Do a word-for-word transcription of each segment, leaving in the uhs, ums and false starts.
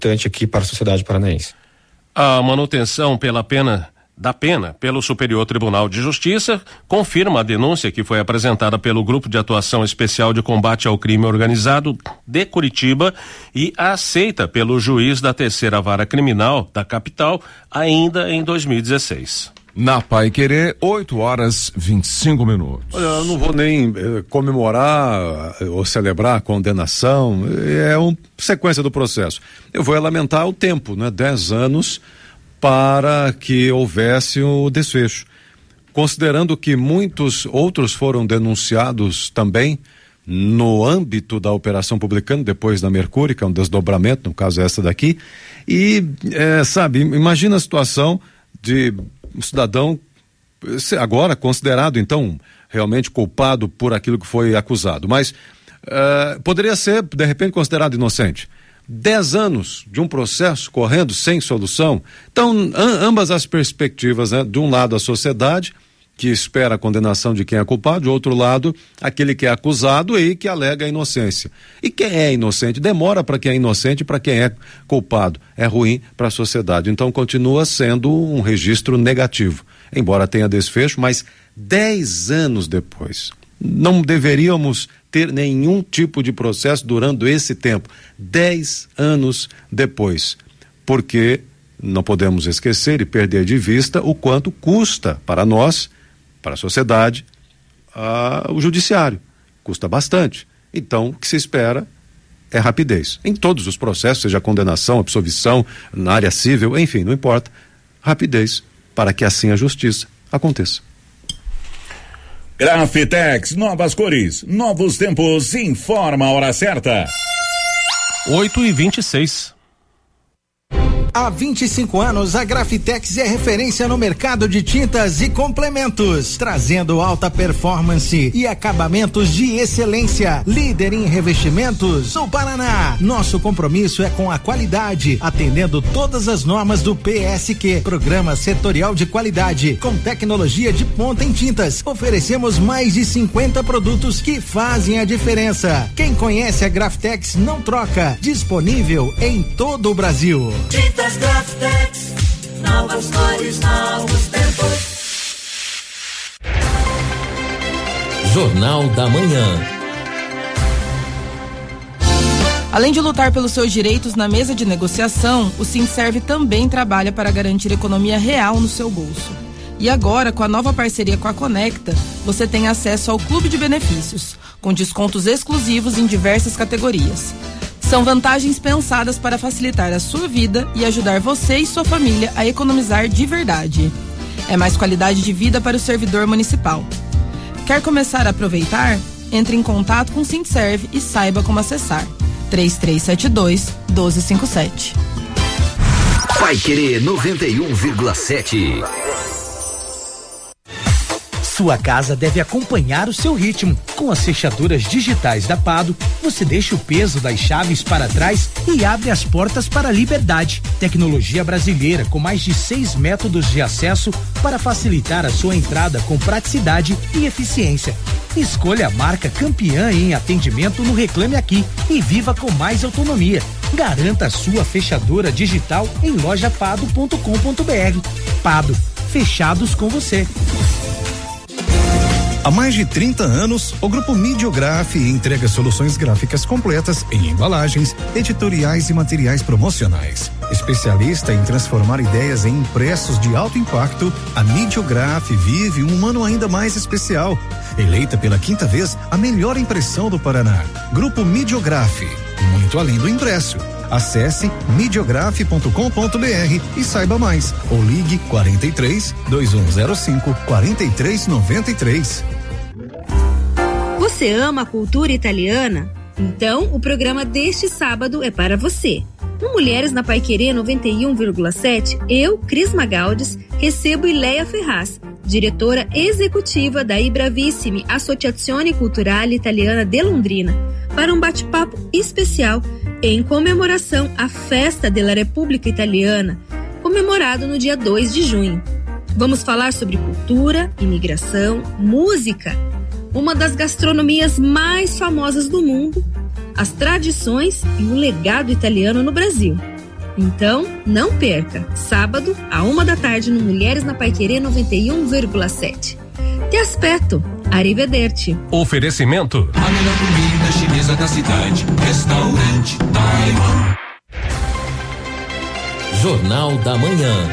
importante aqui para a sociedade paranaense. A manutenção pela pena da pena pelo Superior Tribunal de Justiça confirma a denúncia que foi apresentada pelo Grupo de Atuação Especial de Combate ao Crime Organizado de Curitiba e aceita pelo juiz da Terceira Vara Criminal da capital ainda em dois mil e dezesseis. Na Paiquerê, oito horas vinte e cinco minutos. Olha, eu não vou nem eh, comemorar eh, ou celebrar a condenação, é uma sequência do processo. Eu vou lamentar o tempo, né? Dez anos para que houvesse o desfecho. Considerando que muitos outros foram denunciados também no âmbito da Operação Publicano, depois da Mercúrio, que é um desdobramento, no caso essa daqui, e, eh, sabe, imagina a situação de um cidadão agora considerado então realmente culpado por aquilo que foi acusado, mas uh, poderia ser de repente considerado inocente. Dez anos de um processo correndo sem solução. Então am- ambas as perspectivas, né? De um lado a sociedade que espera a condenação de quem é culpado, de outro lado aquele que é acusado e que alega a inocência. E quem é inocente demora para quem é inocente e para quem é culpado. É ruim para a sociedade. Então continua sendo um registro negativo, embora tenha desfecho, mas dez anos depois. Não deveríamos ter nenhum tipo de processo durando esse tempo. Dez anos depois. Porque não podemos esquecer e perder de vista o quanto custa para nós, para a sociedade, uh, o judiciário. Custa bastante. Então, o que se espera é rapidez. Em todos os processos, seja condenação, absolvição, na área civil, enfim, não importa. Rapidez, para que assim a justiça aconteça. Grafitex, novas cores, novos tempos, informa a hora certa. oito e vinte e seis. Há vinte e cinco anos, a Grafitex é referência no mercado de tintas e complementos, trazendo alta performance e acabamentos de excelência. Líder em revestimentos no Paraná. Nosso compromisso é com a qualidade, atendendo todas as normas do P S Q, Programa Setorial de Qualidade, com tecnologia de ponta em tintas. Oferecemos mais de cinquenta produtos que fazem a diferença. Quem conhece a Grafitex não troca. Disponível em todo o Brasil. Tintas Grafitex, novas cores, novos tempos. Jornal da Manhã. Além de lutar pelos seus direitos na mesa de negociação, o Sindserv também trabalha para garantir economia real no seu bolso. E agora, com a nova parceria com a Conecta, você tem acesso ao Clube de Benefícios, com descontos exclusivos em diversas categorias. São vantagens pensadas para facilitar a sua vida e ajudar você e sua família a economizar de verdade. É mais qualidade de vida para o servidor municipal. Quer começar a aproveitar? Entre em contato com o Sindserv e saiba como acessar. três três sete dois, um dois cinco sete. Paiquerê noventa e um vírgula sete. Sua casa deve acompanhar o seu ritmo. Com as fechaduras digitais da Pado, você deixa o peso das chaves para trás e abre as portas para a liberdade. Tecnologia brasileira com mais de seis métodos de acesso para facilitar a sua entrada com praticidade e eficiência. Escolha a marca campeã em atendimento no Reclame Aqui e viva com mais autonomia. Garanta a sua fechadura digital em loja pado ponto com ponto br. Pado, fechados com você. Há mais de trinta anos, o Grupo Midiograf entrega soluções gráficas completas em embalagens, editoriais e materiais promocionais. Especialista em transformar ideias em impressos de alto impacto, a Midiograf vive um ano ainda mais especial. Eleita pela quinta vez a melhor impressão do Paraná. Grupo Midiograf, muito além do impresso. Acesse midiograf ponto com ponto br e saiba mais. Ou ligue quarenta e três, dois um zero cinco, quarenta e três noventa e três. Você ama a cultura italiana? Então, o programa deste sábado é para você. No Mulheres na Paiquerê noventa e um vírgula sete, eu, Cris Magaldes, recebo Ileia Ferraz, diretora executiva da Ibravissimi Associazione Culturale Italiana de Londrina, para um bate-papo especial em comemoração à Festa della Repubblica Italiana, comemorado no dia dois de junho. Vamos falar sobre cultura, imigração, música, uma das gastronomias mais famosas do mundo, as tradições e o legado italiano no Brasil. Então, não perca. Sábado, à uma da tarde, no Mulheres na Paiquerê noventa e um vírgula sete. Te aspetto. Arrivederci. Oferecimento. A melhor comida chinesa da cidade. Restaurante Taiwan. Jornal da Manhã.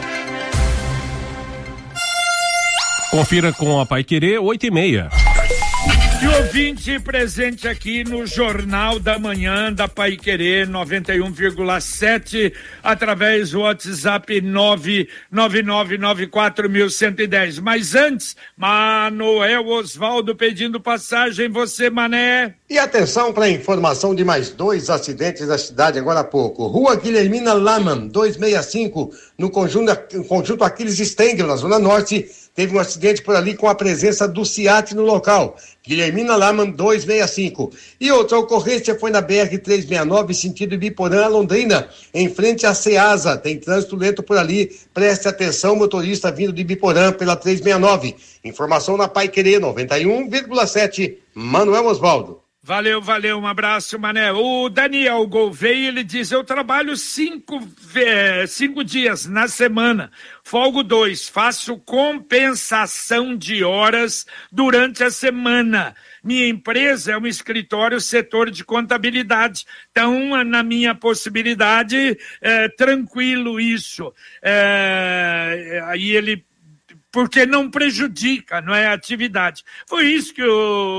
Confira com a Paiquerê, oito e meia. E ouvinte presente aqui no Jornal da Manhã da Paiquerê noventa e um vírgula sete, através do WhatsApp nove nove nove nove quatro mil cento e dez. Mas antes, Manuel Osvaldo pedindo passagem, você, Mané. E atenção para a informação de mais dois acidentes da cidade agora há pouco. Rua Guilhermina Laman, duzentos e sessenta e cinco, no conjunto, conjunto Aquiles Stengel, na Zona Norte. Teve um acidente por ali com a presença do SIAT no local. Guilhermina Laman, duzentos e sessenta e cinco. E outra ocorrência foi na B R trezentos e sessenta e nove, sentido Ibiporã a Londrina, em frente à Ceasa. Tem trânsito lento por ali. Preste atenção, motorista vindo de Ibiporã pela trezentos e sessenta e nove. Informação na Paiquerê noventa e um vírgula sete. Manuel Osvaldo. Valeu, valeu, um abraço, Mané. O Daniel Gouveia, ele diz, eu trabalho cinco, é, cinco dias na semana, folgo dois, faço compensação de horas durante a semana. Minha empresa é um escritório setor de contabilidade, então na minha possibilidade, é, tranquilo isso. É, aí ele porque não prejudica, não é, a atividade. Foi isso que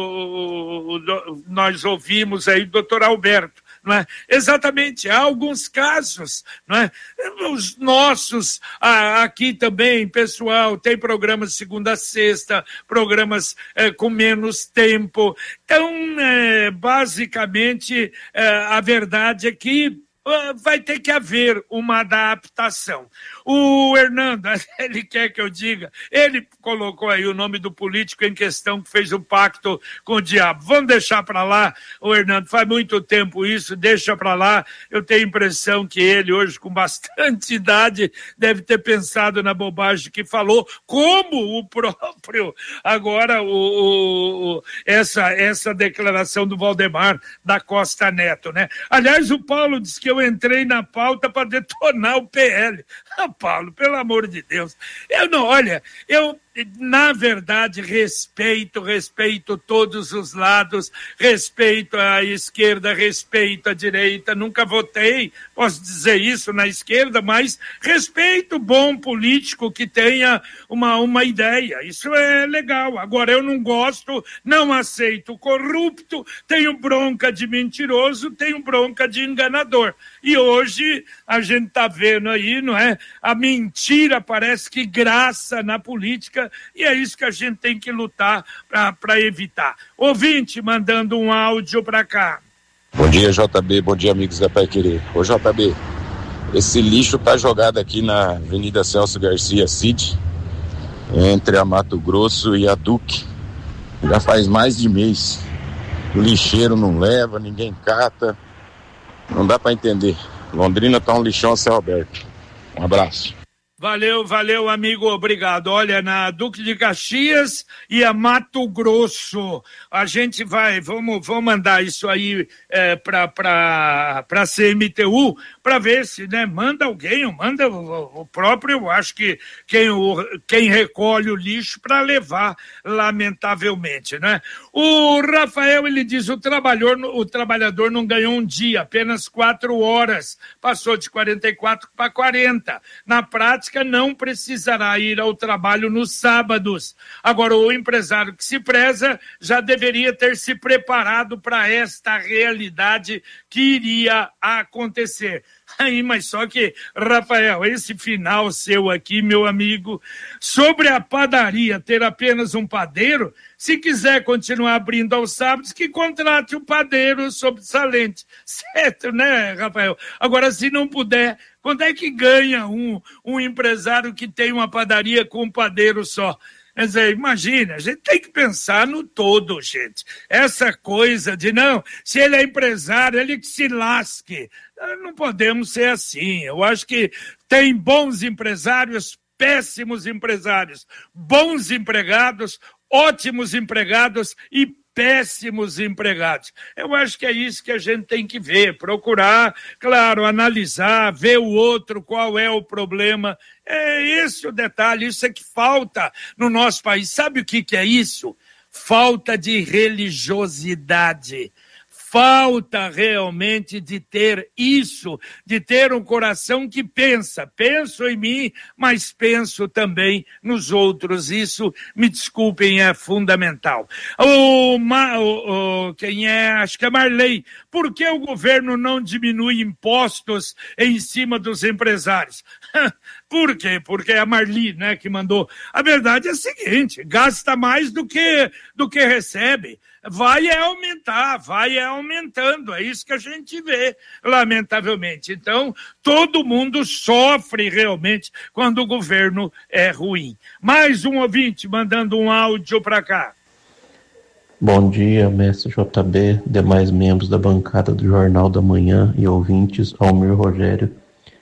o, o, nós ouvimos aí do doutor Alberto, não é? Exatamente, há alguns casos, não é? Os nossos, aqui também, pessoal, tem programas de segunda a sexta, programas é, com menos tempo. Então, é, basicamente, é, a verdade é que vai ter que haver uma adaptação. O Hernando, ele quer que eu diga, ele colocou aí o nome do político em questão que fez o pacto com o diabo. Vamos deixar para lá, o Hernando, faz muito tempo isso, deixa para lá. Eu tenho a impressão que ele, hoje, com bastante idade, deve ter pensado na bobagem que falou, como o próprio, agora, o, o, essa, essa declaração do Valdemar da Costa Neto, né? Aliás, o Paulo disse que eu entrei na pauta para detonar o P L. Ah, Paulo, pelo amor de Deus. Eu não, olha, eu, na verdade, respeito, respeito todos os lados, respeito a esquerda, respeito a direita, nunca votei, posso dizer isso, na esquerda, mas respeito bom político que tenha uma, uma ideia, isso é legal. Agora, eu não gosto, não aceito corrupto, tenho bronca de mentiroso, tenho bronca de enganador. E hoje a gente está vendo aí, não é? A mentira parece que graça na política e é isso que a gente tem que lutar para evitar. Ouvinte mandando um áudio para cá. Bom dia, J B, bom dia, amigos da Paiquerê. Ô, J B, esse lixo tá jogado aqui na Avenida Celso Garcia City, entre a Mato Grosso e a Duque. Já faz mais de mês. O lixeiro não leva, ninguém cata. Não dá para entender. Londrina tá um lixão a céu aberto. Um abraço. Valeu, valeu, amigo, obrigado. Olha, na Duque de Caxias e a Mato Grosso, a gente vai, vamos, vamos mandar isso aí é, para para para C M T U, para ver se, né, manda alguém, ou manda o, o próprio, eu acho que quem, o, quem recolhe o lixo para levar, lamentavelmente, né? O Rafael, ele diz, o trabalhador, o trabalhador não ganhou um dia, apenas quatro horas, passou de quarenta e quatro para quarenta. Na prática, não precisará ir ao trabalho nos sábados. Agora, o empresário que se preza já deveria ter se preparado para esta realidade que iria acontecer. Aí, mas só que, Rafael, esse final seu aqui, meu amigo, sobre a padaria ter apenas um padeiro, se quiser continuar abrindo aos sábados, que contrate o padeiro sobressalente. Certo, né, Rafael? Agora, se não puder, quando é que ganha um, um empresário que tem uma padaria com um padeiro só? Quer dizer, imagina, a gente tem que pensar no todo, gente. Essa coisa de, não, se ele é empresário, ele que se lasque. Não podemos ser assim. Eu acho que tem bons empresários, péssimos empresários, bons empregados, ótimos empregados e péssimos empregados. Eu acho que é isso que a gente tem que ver, procurar, claro, analisar, ver o outro, qual é o problema. É esse o detalhe, isso é que falta no nosso país. Sabe o que, que é isso? Falta de religiosidade. Falta realmente de ter isso, de ter um coração que pensa. Penso em mim, mas penso também nos outros. Isso, me desculpem, é fundamental. O, o, o, quem é? Acho que é Marley. Por que o governo não diminui impostos em cima dos empresários? Por quê? Porque é a Marli, né, que mandou. A verdade é a seguinte, gasta mais do que, do que recebe. Vai é aumentar, vai é aumentando, é isso que a gente vê, lamentavelmente. Então, todo mundo sofre realmente quando o governo é ruim. Mais um ouvinte mandando um áudio para cá. Bom dia, mestre J B, demais membros da bancada do Jornal da Manhã e ouvintes, Almir Rogério.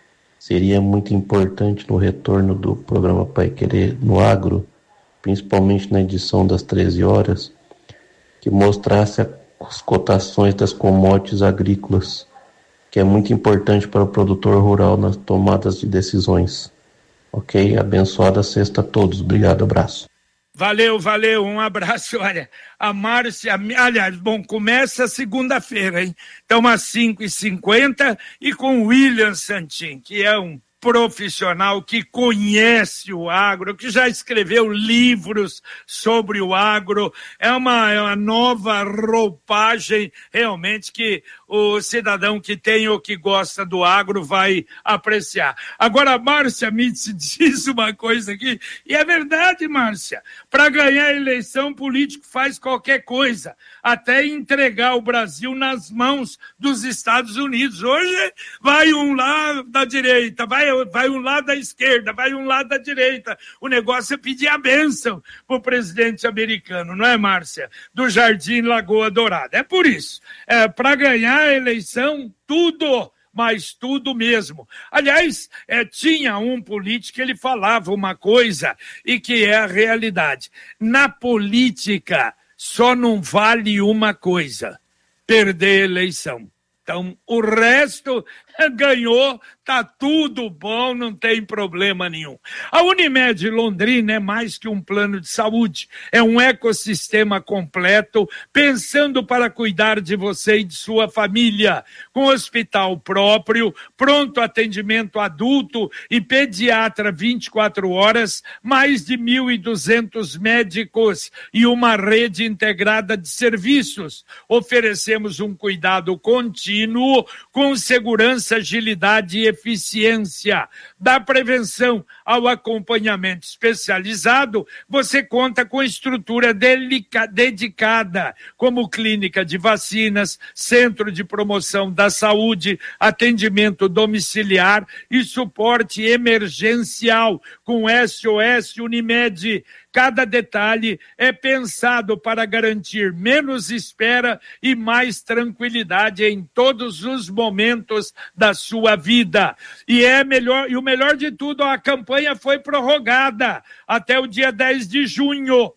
Seria muito importante no retorno do programa Pai Querer no Agro, principalmente na edição das treze horas, que mostrasse as cotações das commodities agrícolas, que é muito importante para o produtor rural nas tomadas de decisões. Ok? Abençoada sexta a todos. Obrigado, abraço. Valeu, valeu, um abraço. Olha, a Márcia, aliás, bom, começa segunda-feira, hein? Então, às cinco e cinquenta e com o William Santin, que é um profissional que conhece o agro, que já escreveu livros sobre o agro. É uma, é uma nova roupagem realmente que o cidadão que tem ou que gosta do agro vai apreciar. Agora, Márcia Mitz diz uma coisa aqui, e é verdade, Márcia, para ganhar a eleição, político faz qualquer coisa, até entregar o Brasil nas mãos dos Estados Unidos. Hoje vai um lá da direita, vai vai um lado da esquerda, vai um lado da direita. O negócio é pedir a bênção para o presidente americano, não é, Márcia? Do Jardim Lagoa Dourada. É por isso. É, para ganhar a eleição, tudo, mas tudo mesmo. Aliás, é, tinha um político que ele falava uma coisa e que é a realidade. Na política, só não vale uma coisa: perder a eleição. Então, o resto ganhou, tá tudo bom, não tem problema nenhum. A Unimed Londrina é mais que um plano de saúde, é um ecossistema completo, pensando para cuidar de você e de sua família, com hospital próprio, pronto atendimento adulto e pediatra vinte e quatro horas, mais de mil e duzentos médicos e uma rede integrada de serviços. Oferecemos um cuidado contínuo, com segurança, agilidade e eficiência. Da prevenção ao acompanhamento especializado, você conta com estrutura delica- dedicada, como clínica de vacinas, centro de promoção da saúde, atendimento domiciliar e suporte emergencial com S O S Unimed. Cada detalhe é pensado para garantir menos espera e mais tranquilidade em todos os momentos da sua vida. E é melhor, e o melhor de tudo, a campanha foi prorrogada até o dia dez de junho.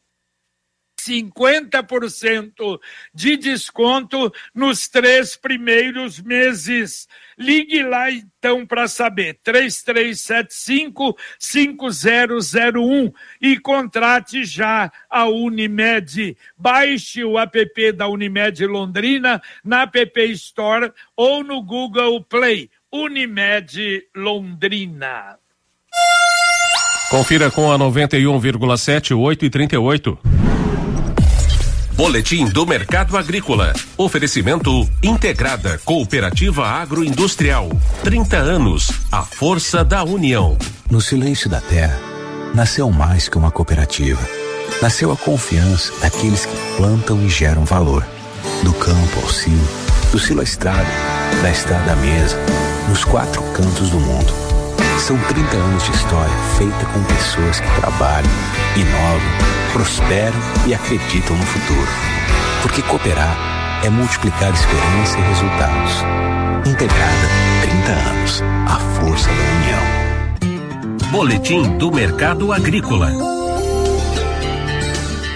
cinquenta por cento de desconto nos três primeiros meses. Ligue lá então para saber, três três sete cinco, cinco zero zero um e contrate já a Unimed. Baixe o app da Unimed Londrina na App Store ou no Google Play. Unimed Londrina. Confira com a noventa e um vírgula sete, oito e trinta e oito. Boletim do Mercado Agrícola. Oferecimento Integrada Cooperativa Agroindustrial. trinta anos. A força da união. No silêncio da terra, nasceu mais que uma cooperativa. Nasceu a confiança daqueles que plantam e geram valor. Do campo ao silo, do silo à estrada, da estrada à mesa, nos quatro cantos do mundo. São trinta anos de história feita com pessoas que trabalham, inovam, prosperam e acreditam no futuro. Porque cooperar é multiplicar esperança e resultados. Integrada, trinta anos. A força da união. Boletim do Mercado Agrícola.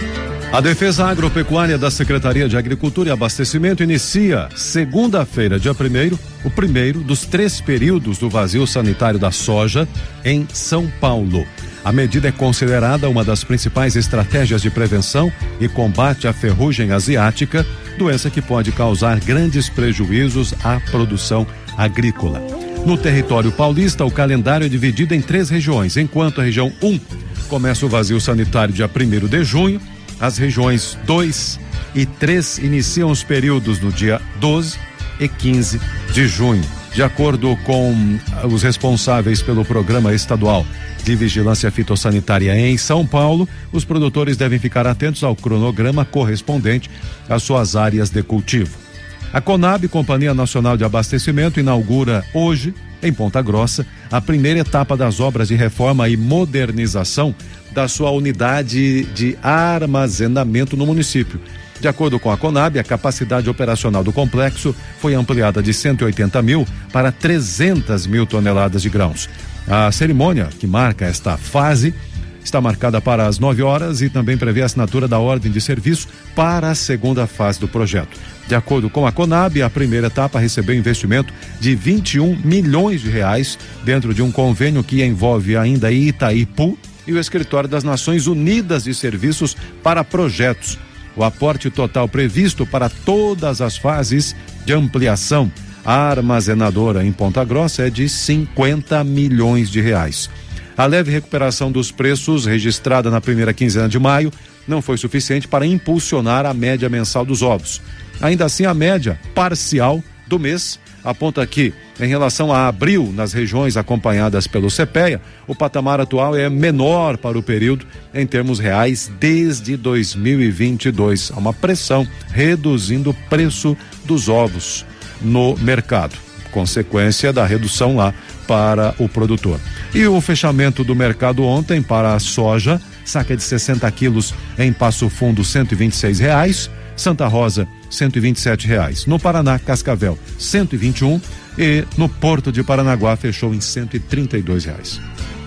A Defesa Agropecuária da Secretaria de Agricultura e Abastecimento inicia segunda-feira, dia primeiro, o primeiro dos três períodos do vazio sanitário da soja em São Paulo. A medida é considerada uma das principais estratégias de prevenção e combate à ferrugem asiática, doença que pode causar grandes prejuízos à produção agrícola. No território paulista, o calendário é dividido em três regiões, enquanto a região um começa o vazio sanitário dia primeiro de junho, as regiões dois e três iniciam os períodos no dia doze e quinze de junho. De acordo com os responsáveis pelo Programa Estadual de Vigilância Fitossanitária em São Paulo, os produtores devem ficar atentos ao cronograma correspondente às suas áreas de cultivo. A Conab, Companhia Nacional de Abastecimento, inaugura hoje, em Ponta Grossa, a primeira etapa das obras de reforma e modernização da sua unidade de armazenamento no município. De acordo com a Conab, a capacidade operacional do complexo foi ampliada de cento e oitenta mil para trezentas mil toneladas de grãos. A cerimônia que marca esta fase está marcada para as nove horas e também prevê a assinatura da ordem de serviço para a segunda fase do projeto. De acordo com a Conab, a primeira etapa recebeu investimento de vinte e um milhões de reais dentro de um convênio que envolve ainda Itaipu e o Escritório das Nações Unidas de Serviços para Projetos. O aporte total previsto para todas as fases de ampliação armazenadora em Ponta Grossa é de cinquenta milhões de reais. A leve recuperação dos preços registrada na primeira quinzena de maio não foi suficiente para impulsionar a média mensal dos ovos. Ainda assim, a média parcial do mês aponta que, em relação a abril, nas regiões acompanhadas pelo CEPEA, o patamar atual é menor para o período em termos reais desde dois mil e vinte e dois. Há uma pressão reduzindo o preço dos ovos no mercado, consequência da redução lá para o produtor. E o fechamento do mercado ontem para a soja, saca de sessenta quilos em Passo Fundo, cento e vinte e seis reais, Santa Rosa, cento e vinte e sete reais. No Paraná, Cascavel, cento e vinte e um e no Porto de Paranaguá fechou em cento e trinta e dois reais.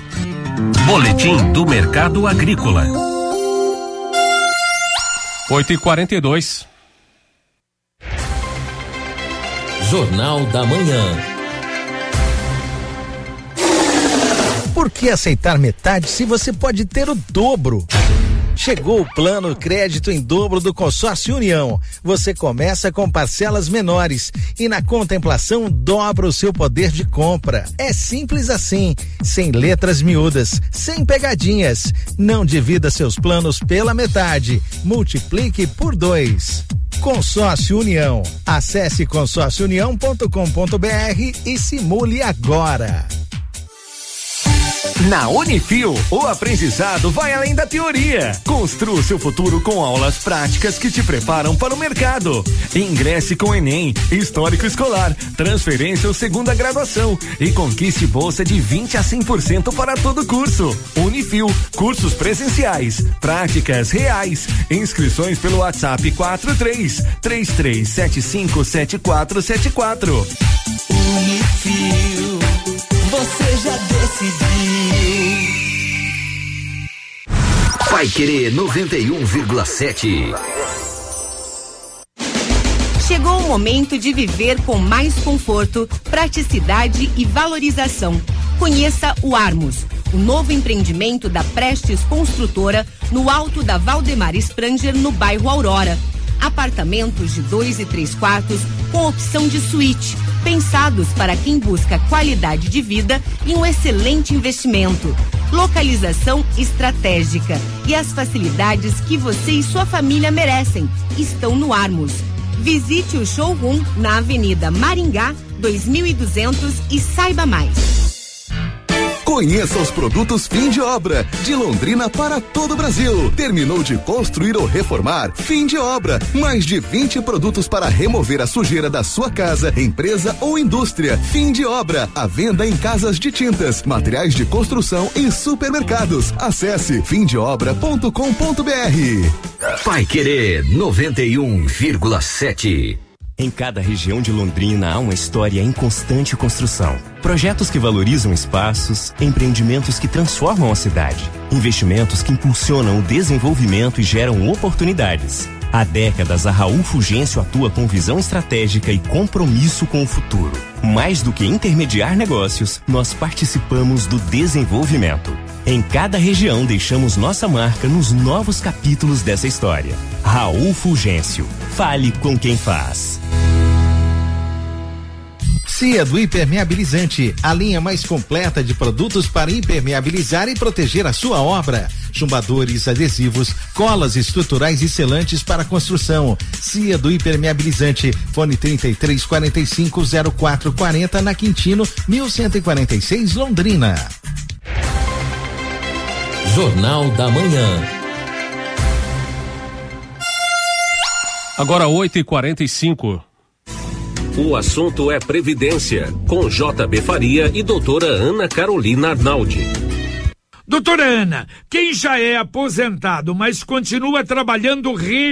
Boletim do Mercado Agrícola. oito e quarenta e dois. Jornal da Manhã. Por que aceitar metade se você pode ter o dobro? Chegou o plano crédito em dobro do Consórcio União. Você começa com parcelas menores e na contemplação dobra o seu poder de compra. É simples assim, sem letras miúdas, sem pegadinhas. Não divida seus planos pela metade, multiplique por dois. Consórcio União. Acesse consórcio união ponto com ponto br e simule agora. Na Unifil, o aprendizado vai além da teoria. Construa seu futuro com aulas práticas que te preparam para o mercado. Ingresse com Enem, Histórico Escolar, Transferência ou Segunda Graduação e conquiste bolsa de vinte a cem por cento para todo curso. Unifil, cursos presenciais, práticas reais. Inscrições pelo WhatsApp quatro três três três sete cinco sete quatro sete quatro. Unifil, você já decidiu. Paiquerê noventa e um vírgula sete. Chegou o momento de viver com mais conforto, praticidade e valorização. Conheça o Armos, o novo empreendimento da Prestes Construtora no alto da Valdemar Spranger, no bairro Aurora. Apartamentos de dois e três quartos com opção de suíte, pensados para quem busca qualidade de vida e um excelente investimento. Localização estratégica e as facilidades que você e sua família merecem estão no Armos. Visite o showroom na Avenida Maringá dois mil e duzentos e saiba mais. Conheça os produtos Fim de Obra, de Londrina para todo o Brasil. Terminou de construir ou reformar? Fim de Obra. Mais de vinte produtos para remover a sujeira da sua casa, empresa ou indústria. Fim de Obra. A venda em casas de tintas, materiais de construção e supermercados. Acesse fim de obra ponto com ponto br. Paiquerê noventa e um vírgula sete. Em cada região de Londrina há uma história em constante construção. Projetos que valorizam espaços, empreendimentos que transformam a cidade, investimentos que impulsionam o desenvolvimento e geram oportunidades. Há décadas, a Raul Fulgêncio atua com visão estratégica e compromisso com o futuro. Mais do que intermediar negócios, nós participamos do desenvolvimento. Em cada região, deixamos nossa marca nos novos capítulos dessa história. Raul Fulgêncio. Fale com quem faz. C I A do Impermeabilizante, a linha mais completa de produtos para impermeabilizar e proteger a sua obra. Chumbadores, adesivos, colas estruturais e selantes para construção. C I A do Impermeabilizante, fone trinta e três, quarenta e cinco, zero quatro quarenta na Quintino, mil cento e quarenta e seis, Londrina. Jornal da Manhã. Agora oito e quarenta e cinco. O assunto é Previdência, com J B Faria e doutora Ana Carolina Arnaldi. Doutora Ana, quem já é aposentado, mas continua trabalhando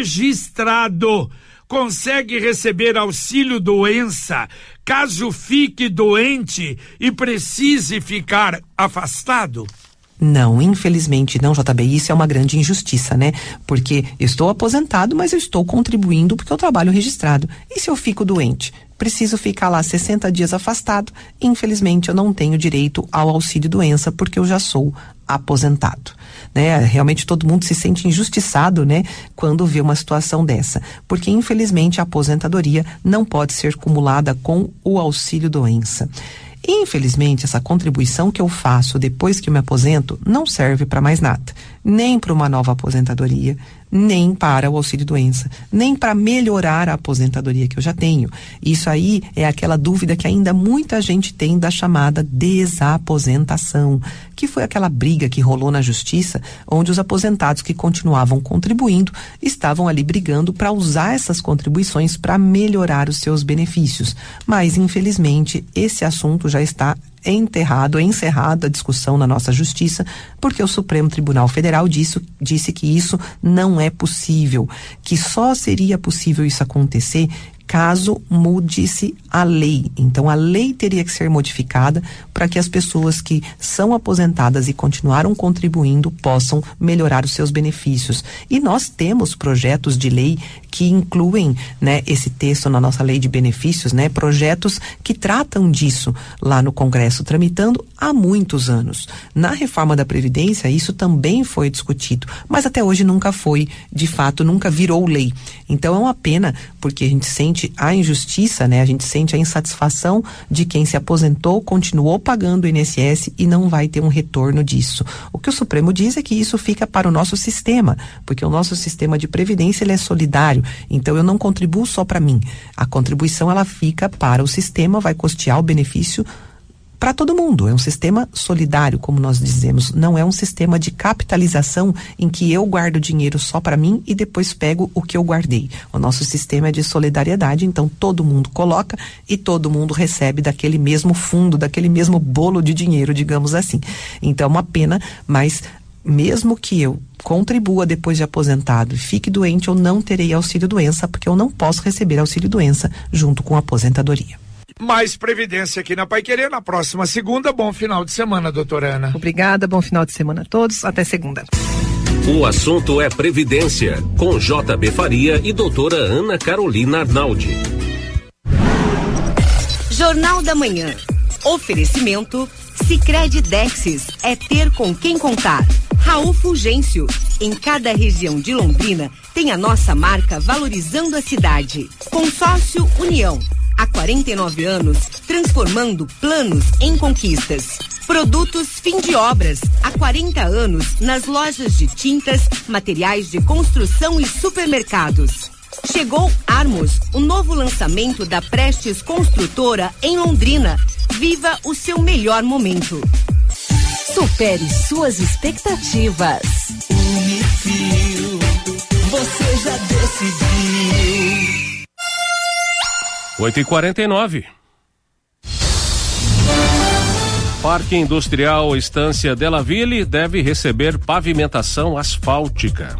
registrado, consegue receber auxílio doença caso fique doente e precise ficar afastado? Não, infelizmente não, J B, isso é uma grande injustiça, né? Porque eu estou aposentado, mas eu estou contribuindo porque eu trabalho registrado. E se eu fico doente? Preciso ficar lá sessenta dias afastado. Infelizmente eu não tenho direito ao auxílio doença porque eu já sou aposentado, né? Realmente todo mundo se sente injustiçado, né? Quando vê uma situação dessa, porque infelizmente a aposentadoria não pode ser cumulada com o auxílio doença. Infelizmente, essa contribuição que eu faço depois que eu me aposento não serve para mais nada, nem para uma nova aposentadoria, nem para o auxílio-doença, nem para melhorar a aposentadoria que eu já tenho. Isso aí é aquela dúvida que ainda muita gente tem da chamada desaposentação, que foi aquela briga que rolou na justiça, onde os aposentados que continuavam contribuindo estavam ali brigando para usar essas contribuições para melhorar os seus benefícios. Mas, infelizmente, esse assunto já está enterrado, encerrado a discussão na nossa justiça, porque o Supremo Tribunal Federal disse, disse que isso não é possível, que só seria possível isso acontecer caso mude-se a lei. Então, a lei teria que ser modificada para que as pessoas que são aposentadas e continuaram contribuindo possam melhorar os seus benefícios. E nós temos projetos de lei que incluem, né, esse texto na nossa lei de benefícios, né, projetos que tratam disso lá no Congresso, tramitando há muitos anos. Na reforma da Previdência, isso também foi discutido, mas até hoje nunca foi, de fato, nunca virou lei. Então, é uma pena, porque a gente sente a injustiça, né, a gente sente a insatisfação de quem se aposentou, continuou pagando o I N S S e não vai ter um retorno disso. O que o Supremo diz é que isso fica para o nosso sistema, porque o nosso sistema de previdência ele é solidário. Então eu não contribuo só para mim. A contribuição ela fica para o sistema, vai custear o benefício para todo mundo. É um sistema solidário, como nós dizemos. Não é um sistema de capitalização em que eu guardo dinheiro só para mim e depois pego o que eu guardei. O nosso sistema é de solidariedade, então todo mundo coloca e todo mundo recebe daquele mesmo fundo, daquele mesmo bolo de dinheiro, digamos assim. Então é uma pena, mas mesmo que eu contribua depois de aposentado e fique doente, eu não terei auxílio-doença, porque eu não posso receber auxílio-doença junto com a aposentadoria. Mais Previdência aqui na Paiquerê na próxima segunda. Bom final de semana, doutora Ana. Obrigada, bom final de semana a todos. Até segunda. O assunto é Previdência, com J B Faria e doutora Ana Carolina Arnaldi. Jornal da Manhã. Oferecimento Sicredi Dexis, é ter com quem contar. Raul Fulgêncio, em cada região de Londrina tem a nossa marca valorizando a cidade. Consórcio União, há quarenta e nove anos transformando planos em conquistas. Produtos Fim de Obras, há quarenta anos nas lojas de tintas, materiais de construção e supermercados. Chegou Armos, o novo lançamento da Prestes Construtora em Londrina. Viva o seu melhor momento. Supere suas expectativas. Unifil, você já decidiu. oito e quarenta e nove. Parque Industrial Estância Della Ville deve receber pavimentação asfáltica.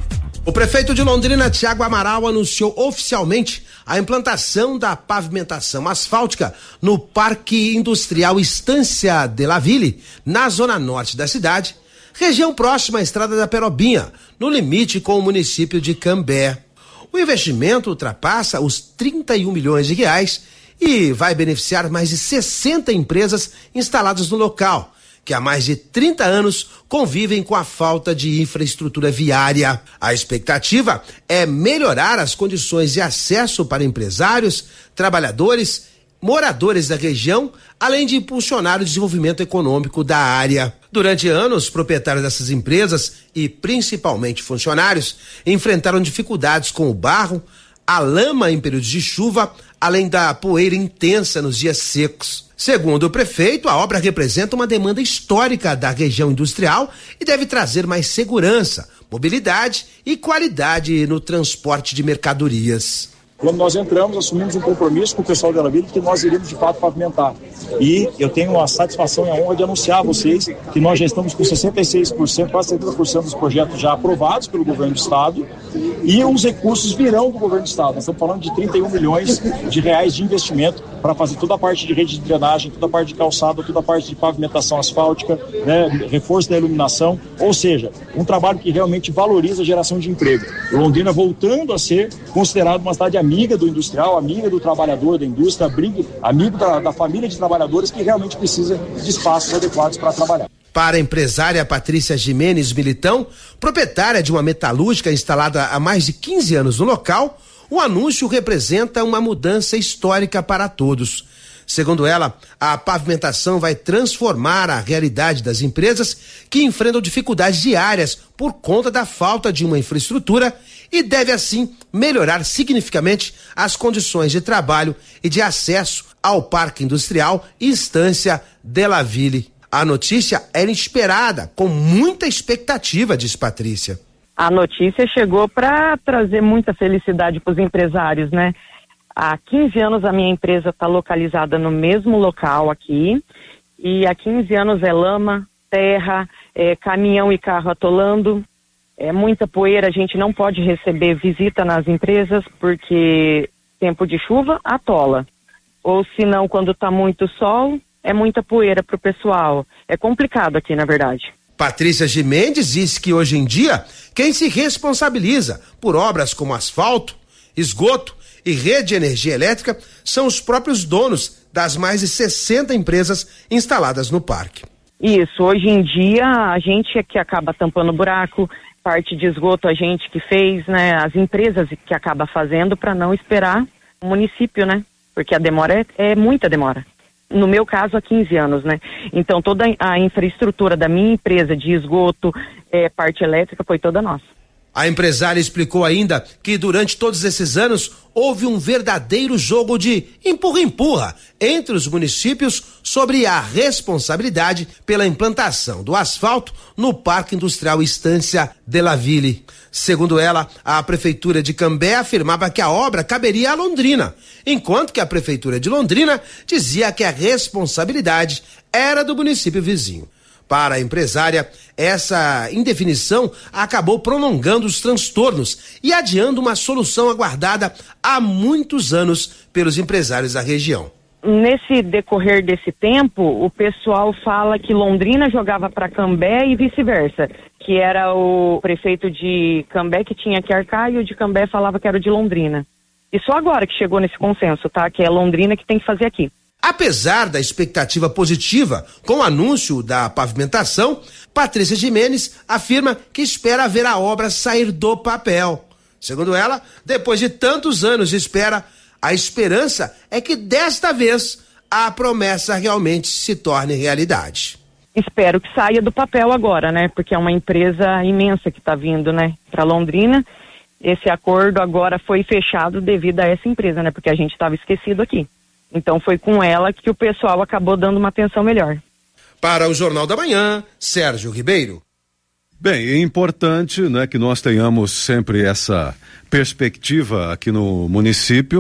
O prefeito de Londrina, Tiago Amaral, anunciou oficialmente a implantação da pavimentação asfáltica no Parque Industrial Estância de la Ville, na zona norte da cidade, região próxima à Estrada da Perobinha, no limite com o município de Cambé. O investimento ultrapassa os trinta e um milhões de reais e vai beneficiar mais de sessenta empresas instaladas no local, que há mais de trinta anos convivem com a falta de infraestrutura viária. A expectativa é melhorar as condições de acesso para empresários, trabalhadores, moradores da região, além de impulsionar o desenvolvimento econômico da área. Durante anos, proprietários dessas empresas e principalmente funcionários enfrentaram dificuldades com o barro, a lama em períodos de chuva, além da poeira intensa nos dias secos. Segundo o prefeito, a obra representa uma demanda histórica da região industrial e deve trazer mais segurança, mobilidade e qualidade no transporte de mercadorias. Quando nós entramos, assumimos um compromisso com o pessoal da Vila que nós iríamos de fato pavimentar. E eu tenho a satisfação e a honra de anunciar a vocês que nós já estamos com sessenta e seis por cento, quase setenta por cento dos projetos já aprovados pelo governo do estado e os recursos virão do governo do estado. Nós estamos falando de trinta e um milhões de reais de investimento para fazer toda a parte de rede de drenagem, toda a parte de calçada, toda a parte de pavimentação asfáltica, né, reforço da iluminação, ou seja, um trabalho que realmente valoriza a geração de emprego. Londrina voltando a ser considerado uma cidade amiga do industrial, amiga do trabalhador da indústria, amigo da, da família de trabalhadores que realmente precisa de espaços adequados para trabalhar. Para a empresária Patrícia Jimenez Militão, proprietária de uma metalúrgica instalada há mais de quinze anos no local, o anúncio representa uma mudança histórica para todos. Segundo ela, a pavimentação vai transformar a realidade das empresas que enfrentam dificuldades diárias por conta da falta de uma infraestrutura e deve, assim, melhorar significativamente as condições de trabalho e de acesso ao Parque Industrial Estância de la Ville. A notícia era esperada, com muita expectativa, diz Patrícia. A notícia chegou para trazer muita felicidade para os empresários, né? Há quinze anos a minha empresa está localizada no mesmo local aqui e há quinze anos é lama, terra, é, caminhão e carro atolando, é muita poeira, a gente não pode receber visita nas empresas porque tempo de chuva atola, ou se não quando está muito sol é muita poeira para o pessoal, é complicado aqui na verdade. Patrícia Gimendes diz que hoje em dia quem se responsabiliza por obras como asfalto, esgoto e rede de energia elétrica são os próprios donos das mais de sessenta empresas instaladas no parque. Isso, hoje em dia a gente é que acaba tampando buraco, parte de esgoto a gente que fez, né? As empresas que acaba fazendo para não esperar o município, né? Porque a demora é, é muita demora. No meu caso, há quinze anos, né? Então toda a infraestrutura da minha empresa de esgoto, é, parte elétrica foi toda nossa. A empresária explicou ainda que durante todos esses anos houve um verdadeiro jogo de empurra-empurra entre os municípios sobre a responsabilidade pela implantação do asfalto no Parque Industrial Estância de la Ville. Segundo ela, a Prefeitura de Cambé afirmava que a obra caberia a Londrina, enquanto que a Prefeitura de Londrina dizia que a responsabilidade era do município vizinho. Para a empresária, essa indefinição acabou prolongando os transtornos e adiando uma solução aguardada há muitos anos pelos empresários da região. Nesse decorrer desse tempo, o pessoal fala que Londrina jogava para Cambé e vice-versa, que era o prefeito de Cambé que tinha que arcar e o de Cambé falava que era o de Londrina. E só agora que chegou nesse consenso, tá? Que é Londrina que tem que fazer aqui. Apesar da expectativa positiva com o anúncio da pavimentação, Patrícia Gimenez afirma que espera ver a obra sair do papel. Segundo ela, depois de tantos anos de espera, a esperança é que desta vez a promessa realmente se torne realidade. Espero que saia do papel agora, né? Porque é uma empresa imensa que está vindo, né? Para Londrina. Esse acordo agora foi fechado devido a essa empresa, né? Porque a gente estava esquecido aqui. Então foi com ela que o pessoal acabou dando uma atenção melhor. Para o Jornal da Manhã, Sérgio Ribeiro. Bem, é importante, né, que nós tenhamos sempre essa perspectiva aqui no município,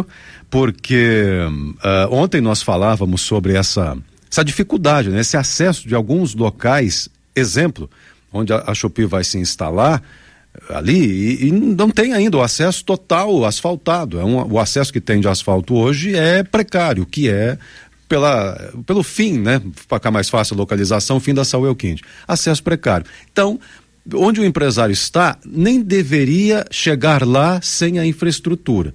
porque uh, ontem nós falávamos sobre essa, essa dificuldade, né, esse acesso de alguns locais, exemplo, onde a, a Shopee vai se instalar, ali e, e não tem ainda o acesso total asfaltado. É um, o acesso que tem de asfalto hoje é precário, que é pela, pelo fim, né? Para ficar mais fácil a localização, fim da Saúl Elquinde. Acesso precário. Então, onde o empresário está, nem deveria chegar lá sem a infraestrutura.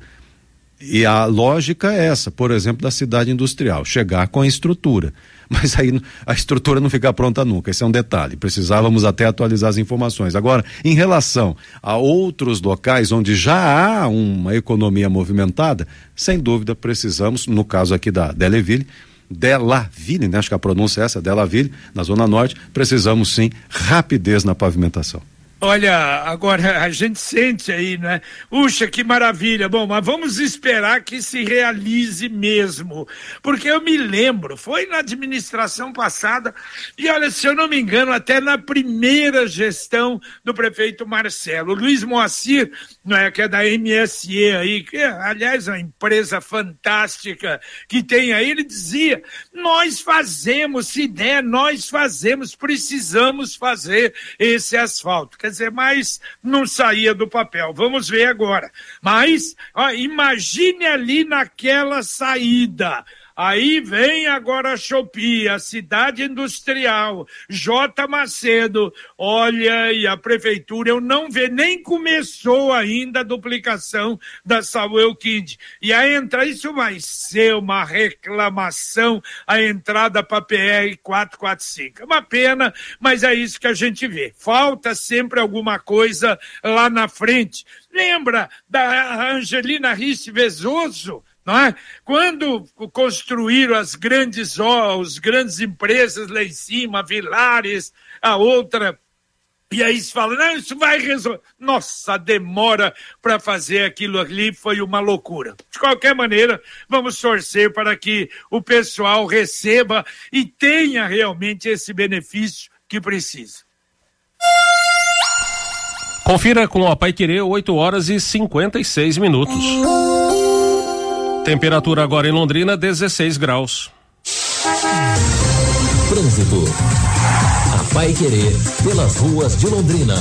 E a lógica é essa, por exemplo, da cidade industrial, chegar com a estrutura. Mas aí a estrutura não fica pronta nunca, esse é um detalhe. Precisávamos até atualizar as informações. Agora, em relação a outros locais onde já há uma economia movimentada, sem dúvida precisamos, no caso aqui da Delaville, Delaville, né? Acho que a pronúncia é essa, Delaville, na Zona Norte, precisamos sim rapidez na pavimentação. Olha, agora a gente sente aí, né? Puxa, que maravilha. Bom, mas vamos esperar que se realize mesmo. Porque eu me lembro, foi na administração passada, e olha, se eu não me engano, até na primeira gestão do prefeito Marcelo. Luiz Moacir, não é, que é da M S E aí, que é, aliás, é uma empresa fantástica que tem aí, ele dizia, nós fazemos, se der, nós fazemos, precisamos fazer esse asfalto. Quer dizer, mas não saía do papel. Vamos ver agora. Mas, ó, imagine ali naquela saída. Aí vem agora a Shopee, a cidade industrial, J. Macedo, olha, e a prefeitura, eu não vejo, nem começou ainda a duplicação da Saúl Elquinde. E a entrada, isso vai ser uma reclamação, a entrada para a P R quatrocentos e quarenta e cinco. É uma pena, mas é isso que a gente vê. Falta sempre alguma coisa lá na frente. Lembra da Angelina Risse Vezoso? Não é? Quando construíram as grandes, ó, as grandes empresas lá em cima, Vilares, a outra, e aí se fala, não, isso vai resolver. Nossa, a demora para fazer aquilo ali foi uma loucura. De qualquer maneira, vamos torcer para que o pessoal receba e tenha realmente esse benefício que precisa. Confira com a Paiquerê, oito horas e cinquenta e seis minutos. Temperatura agora em Londrina, dezesseis graus. Trânsito. A Paiquerê, pelas ruas de Londrina.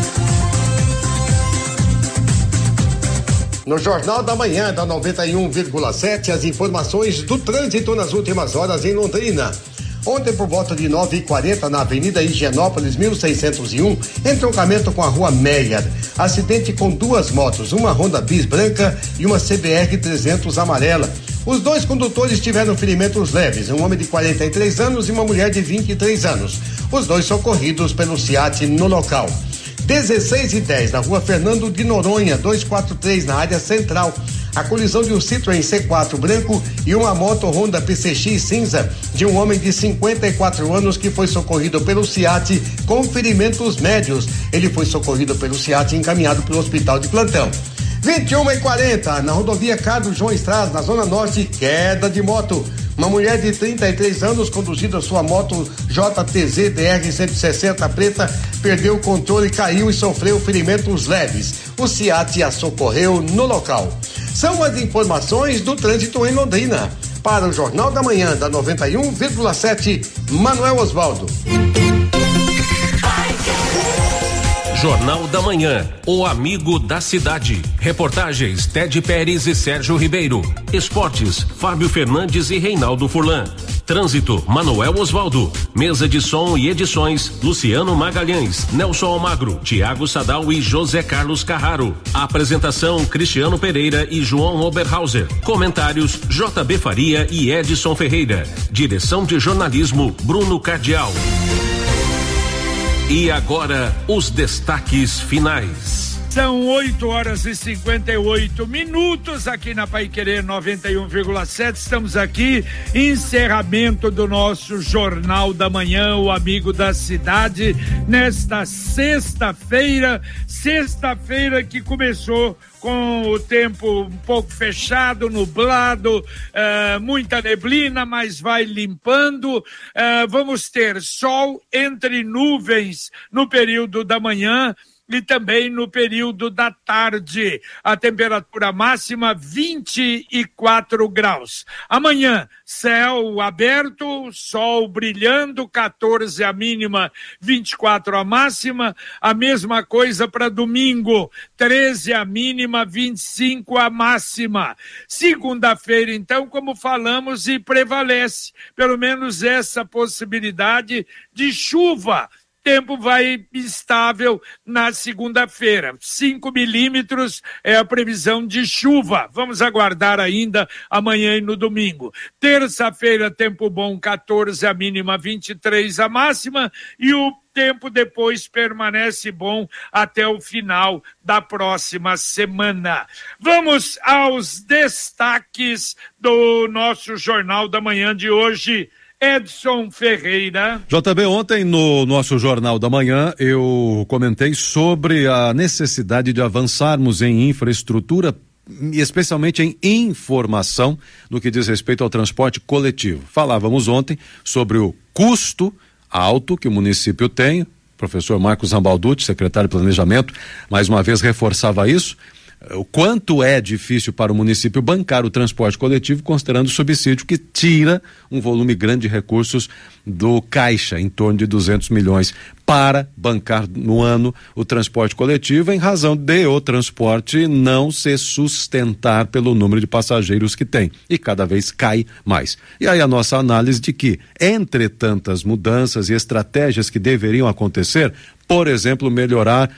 No Jornal da Manhã da noventa e um vírgula sete, as informações do trânsito nas últimas horas em Londrina. Ontem, por volta de nove e quarenta, na Avenida Higienópolis, mil seiscentos e um, entroncamento com a Rua Meyer. Acidente com duas motos, uma Honda Bis branca e uma C B R trezentos amarela. Os dois condutores tiveram ferimentos leves, um homem de quarenta e três anos e uma mulher de vinte e três anos. Os dois socorridos pelo SEAT no local. dezesseis e dez, na Rua Fernando de Noronha, duzentos e quarenta e três, na área central. A colisão de um Citroën C quatro branco e uma moto Honda P C X cinza de um homem de cinquenta e quatro anos que foi socorrido pelo SEAT com ferimentos médios. Ele foi socorrido pelo SEAT e encaminhado para o hospital de plantão. vinte e uma e quarenta, na rodovia Carlos João Estraz, na Zona Norte, queda de moto. Uma mulher de trinta e três anos, conduzindo a sua moto J T Z D R cento e sessenta preta, perdeu o controle, caiu e sofreu ferimentos leves. O SEAT a socorreu no local. São as informações do trânsito em Londrina. Para o Jornal da Manhã da noventa e um vírgula sete, Manuel Osvaldo. Jornal da Manhã, o amigo da cidade. Reportagens Ted Pérez e Sérgio Ribeiro. Esportes, Fábio Fernandes e Reinaldo Furlan. Trânsito, Manuel Osvaldo. Mesa de som e edições, Luciano Magalhães, Nelson Almagro, Tiago Sadal e José Carlos Carraro. Apresentação, Cristiano Pereira e João Oberhauser. Comentários, J B Faria e Edson Ferreira. Direção de jornalismo, Bruno Cardial. E agora, os destaques finais. São oito horas e cinquenta e oito minutos aqui na Paiquerê noventa e um vírgula sete. Estamos aqui, encerramento do nosso Jornal da Manhã, o amigo da cidade, nesta sexta-feira, sexta-feira que começou com o tempo um pouco fechado, nublado, uh, muita neblina, mas vai limpando. Uh, vamos ter sol entre nuvens no período da manhã e também no período da tarde. A temperatura máxima vinte e quatro graus. Amanhã, céu aberto, sol brilhando, quatorze a mínima, vinte e quatro a máxima. A mesma coisa para domingo, treze a mínima, vinte e cinco a máxima. Segunda-feira, então, como falamos, e prevalece pelo menos essa possibilidade de chuva. Tempo vai estável na segunda-feira. cinco milímetros é a previsão de chuva. Vamos aguardar ainda amanhã e no domingo. Terça-feira, tempo bom, quatorze a mínima, vinte e três a máxima. E o tempo depois permanece bom até o final da próxima semana. Vamos aos destaques do nosso Jornal da Manhã de hoje. Edson Ferreira. J B, ontem no nosso Jornal da Manhã eu comentei sobre a necessidade de avançarmos em infraestrutura, especialmente em informação no que diz respeito ao transporte coletivo. Falávamos ontem sobre o custo alto que o município tem. O professor Marcos Rambalducci, secretário de Planejamento, mais uma vez reforçava isso. O quanto é difícil para o município bancar o transporte coletivo, considerando o subsídio que tira um volume grande de recursos do Caixa, em torno de duzentos milhões, para bancar no ano o transporte coletivo, em razão de o transporte não se sustentar pelo número de passageiros que tem, e cada vez cai mais. E aí a nossa análise de que, entre tantas mudanças e estratégias que deveriam acontecer, por exemplo, melhorar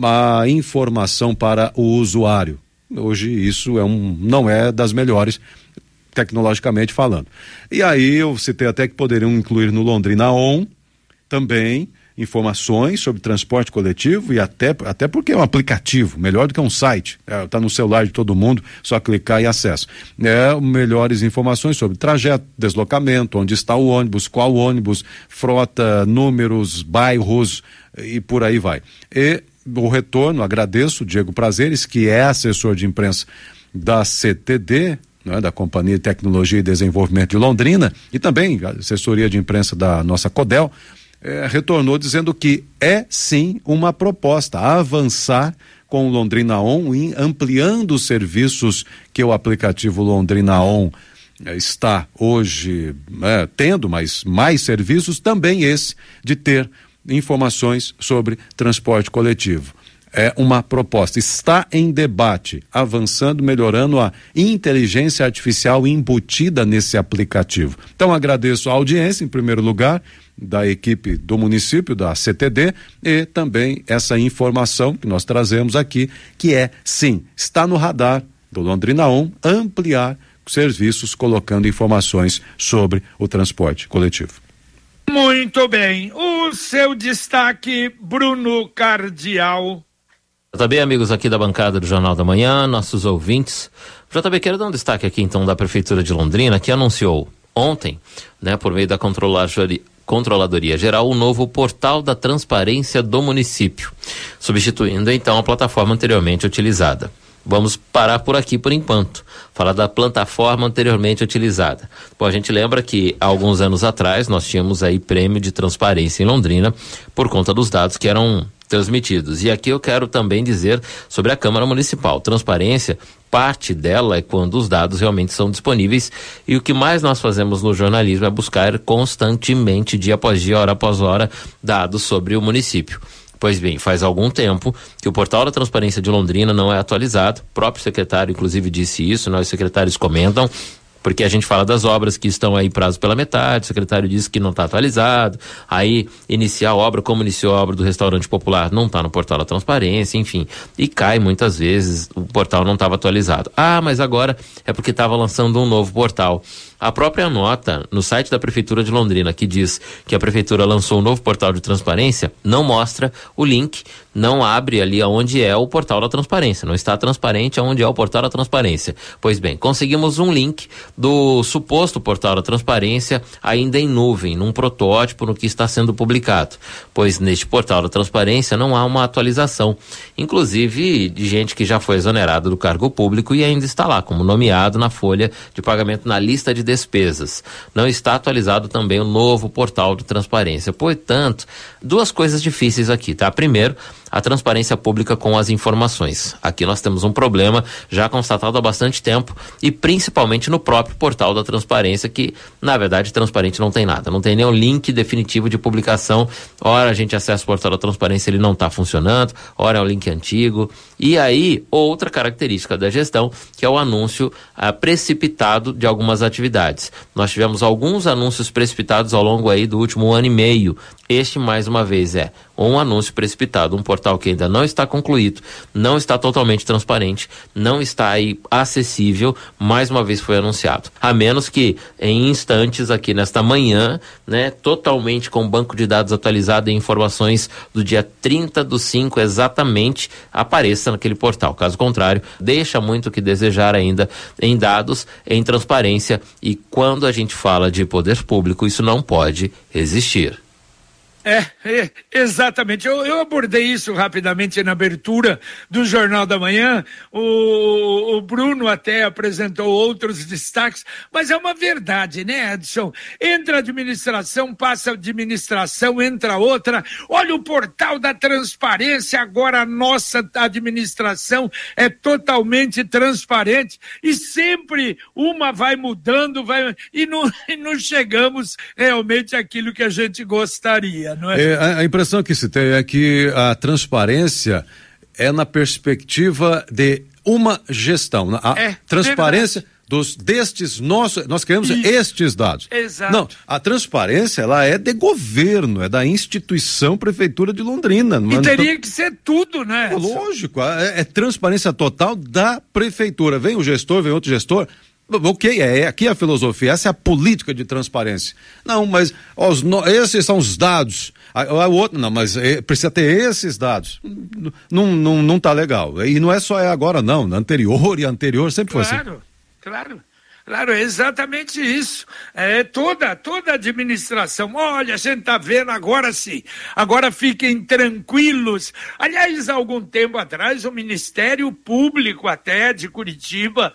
a informação para o usuário. Hoje isso é um, não é das melhores, tecnologicamente falando. E aí eu citei até que poderiam incluir no Londrina On também informações sobre transporte coletivo, e até, até porque é um aplicativo, melhor do que um site, está é, no celular de todo mundo, só clicar e acesso. É, melhores informações sobre trajeto, deslocamento, onde está o ônibus, qual ônibus, frota, números, bairros e por aí vai. E o retorno, agradeço o Diego Prazeres, que é assessor de imprensa da C T D, né, da Companhia de Tecnologia e Desenvolvimento de Londrina, e também a assessoria de imprensa da nossa Codel, É, retornou dizendo que é sim uma proposta avançar com o Londrina On, em, ampliando os serviços que o aplicativo Londrina On é, está hoje é, tendo, mas mais serviços, também esse de ter informações sobre transporte coletivo. É uma proposta, está em debate, avançando, melhorando a inteligência artificial embutida nesse aplicativo. Então agradeço a audiência, em primeiro lugar, da equipe do município, da C T D, e também essa informação que nós trazemos aqui, que é, sim, está no radar do Londrina On ampliar serviços, colocando informações sobre o transporte coletivo. Muito bem, o seu destaque, Bruno Cardial. J B, amigos aqui da bancada do Jornal da Manhã, nossos ouvintes. J B, quero dar um destaque aqui então da Prefeitura de Londrina, que anunciou ontem, né, por meio da Controladoria Controladoria Geral, o novo portal da transparência do município, substituindo então a plataforma anteriormente utilizada. Vamos parar por aqui por enquanto, falar da plataforma anteriormente utilizada. Bom, a gente lembra que há alguns anos atrás nós tínhamos aí prêmio de transparência em Londrina por conta dos dados que eram transmitidos. E aqui eu quero também dizer sobre a Câmara Municipal. Transparência, parte dela é quando os dados realmente são disponíveis, e o que mais nós fazemos no jornalismo é buscar constantemente, dia após dia, hora após hora, dados sobre o município. Pois bem, faz algum tempo que o portal da transparência de Londrina não é atualizado. O próprio secretário, inclusive, disse isso, nós secretários comentam, porque a gente fala das obras que estão aí prazo pela metade, o secretário disse que não está atualizado, aí iniciar a obra, como iniciou a obra do restaurante popular, não está no portal da transparência, enfim, e cai muitas vezes, o portal não estava atualizado. Ah, mas agora é porque estava lançando um novo portal. A própria nota no site da Prefeitura de Londrina, que diz que a Prefeitura lançou um novo portal de transparência, não mostra o link, não abre ali aonde é o portal da transparência, não está transparente aonde é o portal da transparência. Pois bem, conseguimos um link do suposto portal da transparência ainda em nuvem, num protótipo no que está sendo publicado, pois neste portal da transparência não há uma atualização, inclusive de gente que já foi exonerada do cargo público e ainda está lá como nomeado na folha de pagamento, na lista de despesas. Não está atualizado também o novo portal de transparência. Portanto, duas coisas difíceis aqui, tá? Primeiro, a transparência pública com as informações. Aqui nós temos um problema já constatado há bastante tempo e principalmente no próprio portal da transparência, que na verdade transparente não tem nada, não tem nenhum link definitivo de publicação. Ora a gente acessa o portal da transparência, ele não está funcionando, ora é um link antigo. E aí, outra característica da gestão, que é o anúncio ah, precipitado de algumas atividades. Nós tivemos alguns anúncios precipitados ao longo aí do último ano e meio. Este, mais uma vez, é um anúncio precipitado, um portal que ainda não está concluído, não está totalmente transparente, não está aí acessível, mais uma vez foi anunciado. A menos que em instantes aqui nesta manhã, né, totalmente com o banco de dados atualizado e informações do dia trinta do cinco exatamente, apareça naquele portal. Caso contrário, deixa muito o que desejar ainda em dados, em transparência, e quando a gente fala de poder público, isso não pode existir. É, é, exatamente. Eu, eu abordei isso rapidamente na abertura do Jornal da Manhã. O, o Bruno até apresentou outros destaques, mas é uma verdade, né, Edson? Entra administração, passa administração, entra outra. Olha o portal da transparência, agora a nossa administração é totalmente transparente e sempre uma vai mudando, vai e não, e não chegamos realmente àquilo que a gente gostaria. Não é? É, a, a impressão que se tem é que a transparência é na perspectiva de uma gestão. A é, transparência verdade. dos destes nossos, nós queremos Isso. estes dados. Exato. Não, a transparência ela é de governo, é da instituição Prefeitura de Londrina. E teria então, que ser tudo, né? É lógico, é, é transparência total da Prefeitura. Vem o gestor, vem outro gestor. Ok, é aqui a filosofia, essa é a política de transparência. Não, mas os, no, esses são os dados. O outro, não, mas é, precisa ter esses dados. Não, não, não tá legal. E não é só é agora, não. Anterior e anterior sempre claro, foi assim. Claro, claro. Claro, é exatamente isso. É toda, toda a administração. Olha, a gente está vendo agora sim. Agora fiquem tranquilos. Aliás, há algum tempo atrás, o Ministério Público até de Curitiba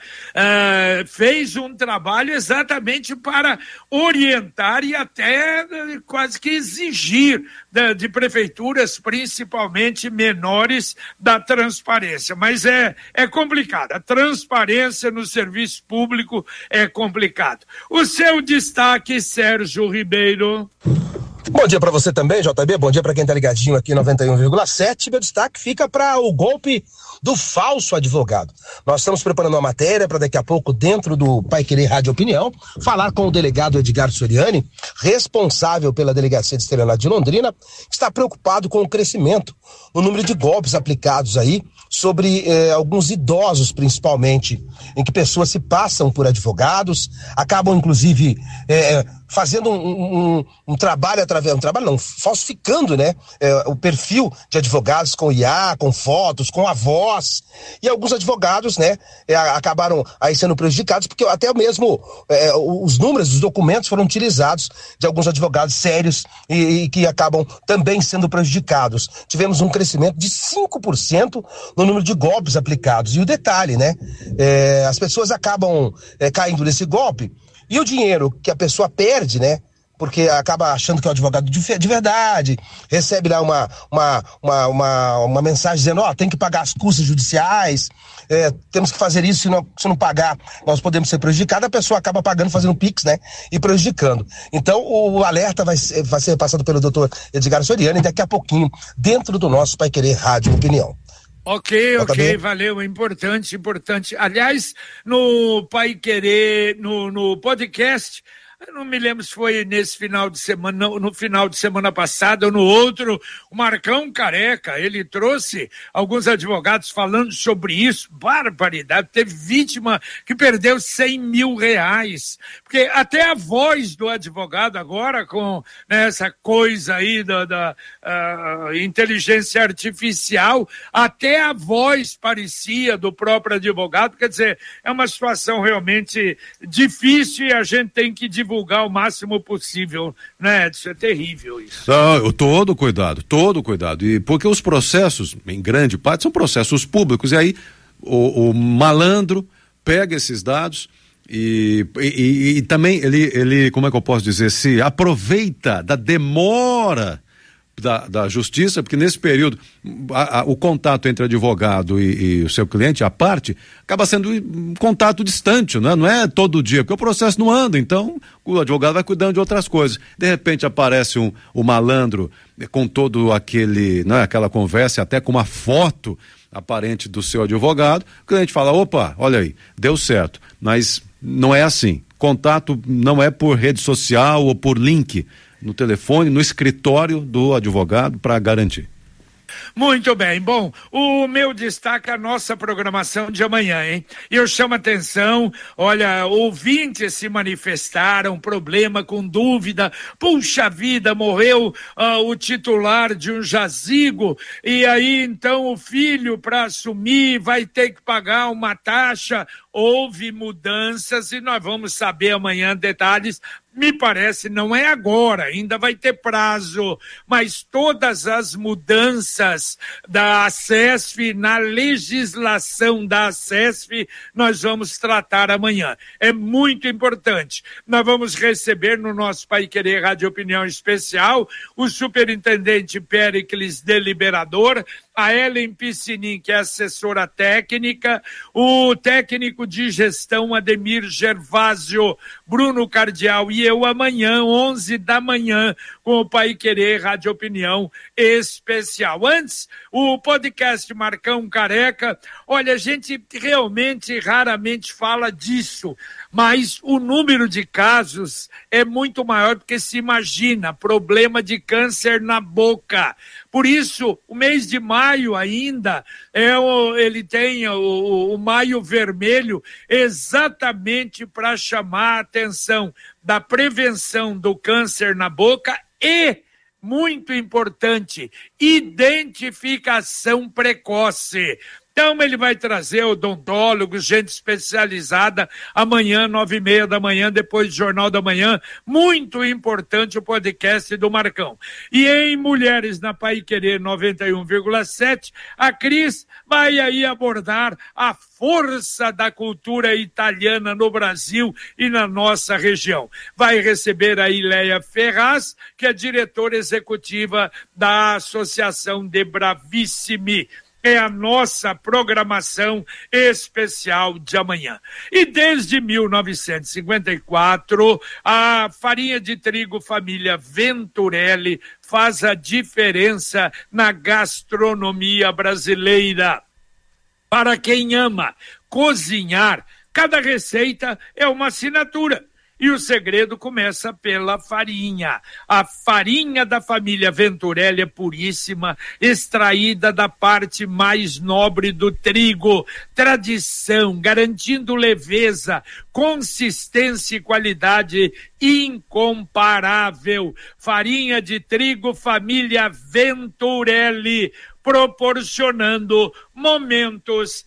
uh, fez um trabalho exatamente para orientar e até uh, quase que exigir de, de prefeituras, principalmente menores, da transparência. Mas é, é complicado. A transparência no serviço público é complicado. O seu destaque, Sérgio Ribeiro. Bom dia para você também, J B. Bom dia para quem tá ligadinho aqui noventa e um vírgula sete. Meu destaque fica para o golpe do falso advogado. Nós estamos preparando uma matéria para daqui a pouco, dentro do Pai Querer Rádio Opinião, falar com o delegado Edgar Soriani, responsável pela Delegacia de Estelionato de Londrina, que está preocupado com o crescimento no número de golpes aplicados aí sobre eh, alguns idosos, principalmente, em que pessoas se passam por advogados, acabam inclusive eh, fazendo um, um, um trabalho através, um trabalho não, falsificando, né, eh, o perfil de advogados com I A, com fotos, com a voz, e alguns advogados, né, eh, acabaram aí sendo prejudicados, porque até mesmo eh, os números, os documentos foram utilizados de alguns advogados sérios e, e que acabam também sendo prejudicados. Tivemos um crescimento de cinco por cento no número de golpes aplicados. E o detalhe, né? É, as pessoas acabam é, caindo nesse golpe e o dinheiro que a pessoa perde, né? Porque acaba achando que é um advogado de, de verdade, recebe lá uma, uma, uma, uma, uma mensagem dizendo, ó, oh, tem que pagar as custas judiciais, é, temos que fazer isso, se não, se não pagar, nós podemos ser prejudicados, a pessoa acaba pagando, fazendo Pix, né, e prejudicando. Então, o alerta vai ser, vai ser passado pelo doutor Edgar Soriani daqui a pouquinho, dentro do nosso Pai Querer Rádio Opinião. Ok, ok, valeu, importante, importante. Aliás, no Pai Querer, no, no podcast, eu não me lembro se foi nesse final de semana, no, no final de semana passada ou no outro, o Marcão Careca, ele trouxe alguns advogados falando sobre isso, barbaridade, teve vítima que perdeu cem mil reais, porque até a voz do advogado agora, com né, essa coisa aí da, da uh, inteligência artificial, até a voz parecia do próprio advogado, quer dizer, é uma situação realmente difícil e a gente tem que divulgar divulgar o máximo possível, né, Edson? É terrível isso. Não, todo cuidado, todo cuidado. E porque os processos, em grande parte, são processos públicos. E aí o, o malandro pega esses dados e, e, e também ele, ele, como é que eu posso dizer, se aproveita da demora Da, da justiça, porque nesse período a, a, o contato entre advogado e, e o seu cliente, a parte, acaba sendo um contato distante, não é? Não é todo dia, porque o processo não anda, então o advogado vai cuidando de outras coisas. De repente aparece um, um malandro com todo aquele, não é, aquela conversa, até com uma foto aparente do seu advogado, o cliente fala, opa, olha aí, deu certo, mas não é assim. Contato não é por rede social ou por link, no telefone, no escritório do advogado, para garantir. Muito bem, bom, o meu destaque é a nossa programação de amanhã, hein? Eu chamo a atenção, olha, ouvintes se manifestaram, problema com dúvida, puxa vida, morreu uh, o titular de um jazigo, e aí então o filho para assumir vai ter que pagar uma taxa, houve mudanças e nós vamos saber amanhã detalhes. Me parece, não é agora, ainda vai ter prazo, mas todas as mudanças da ACESF, na legislação da ACESF, nós vamos tratar amanhã. É muito importante. Nós vamos receber no nosso Pai Querer Rádio Opinião Especial o superintendente Péricles Deliberador, a Ellen Piscinin, que é assessora técnica, o técnico de gestão Ademir Gervásio, Bruno Cardial e eu amanhã, onze da manhã, com o Pai Querer Rádio Opinião Especial. Antes, o podcast Marcão Careca, olha, a gente realmente raramente fala disso, mas o número de casos é muito maior do que se imagina, problema de câncer na boca. Por isso, o mês de maio ainda, é o, ele tem o, o maio vermelho exatamente para chamar a atenção da prevenção do câncer na boca e, muito importante, identificação precoce. Então ele vai trazer odontólogos, gente especializada, amanhã, nove e meia da manhã, depois do Jornal da Manhã. Muito importante o podcast do Marcão. E em Mulheres na Pai Querer noventa e um vírgula sete, a Cris vai aí abordar a força da cultura italiana no Brasil e na nossa região. Vai receber a Ileia Ferraz, que é diretora executiva da Associação de Bravissimi. É a nossa programação especial de amanhã. E desde mil novecentos e cinquenta e quatro, a farinha de trigo família Venturelli faz a diferença na gastronomia brasileira. Para quem ama cozinhar, cada receita é uma assinatura. E o segredo começa pela farinha. A farinha da família Venturelli é puríssima, extraída da parte mais nobre do trigo. Tradição, garantindo leveza, consistência e qualidade incomparável. Farinha de trigo família Venturelli, proporcionando momentos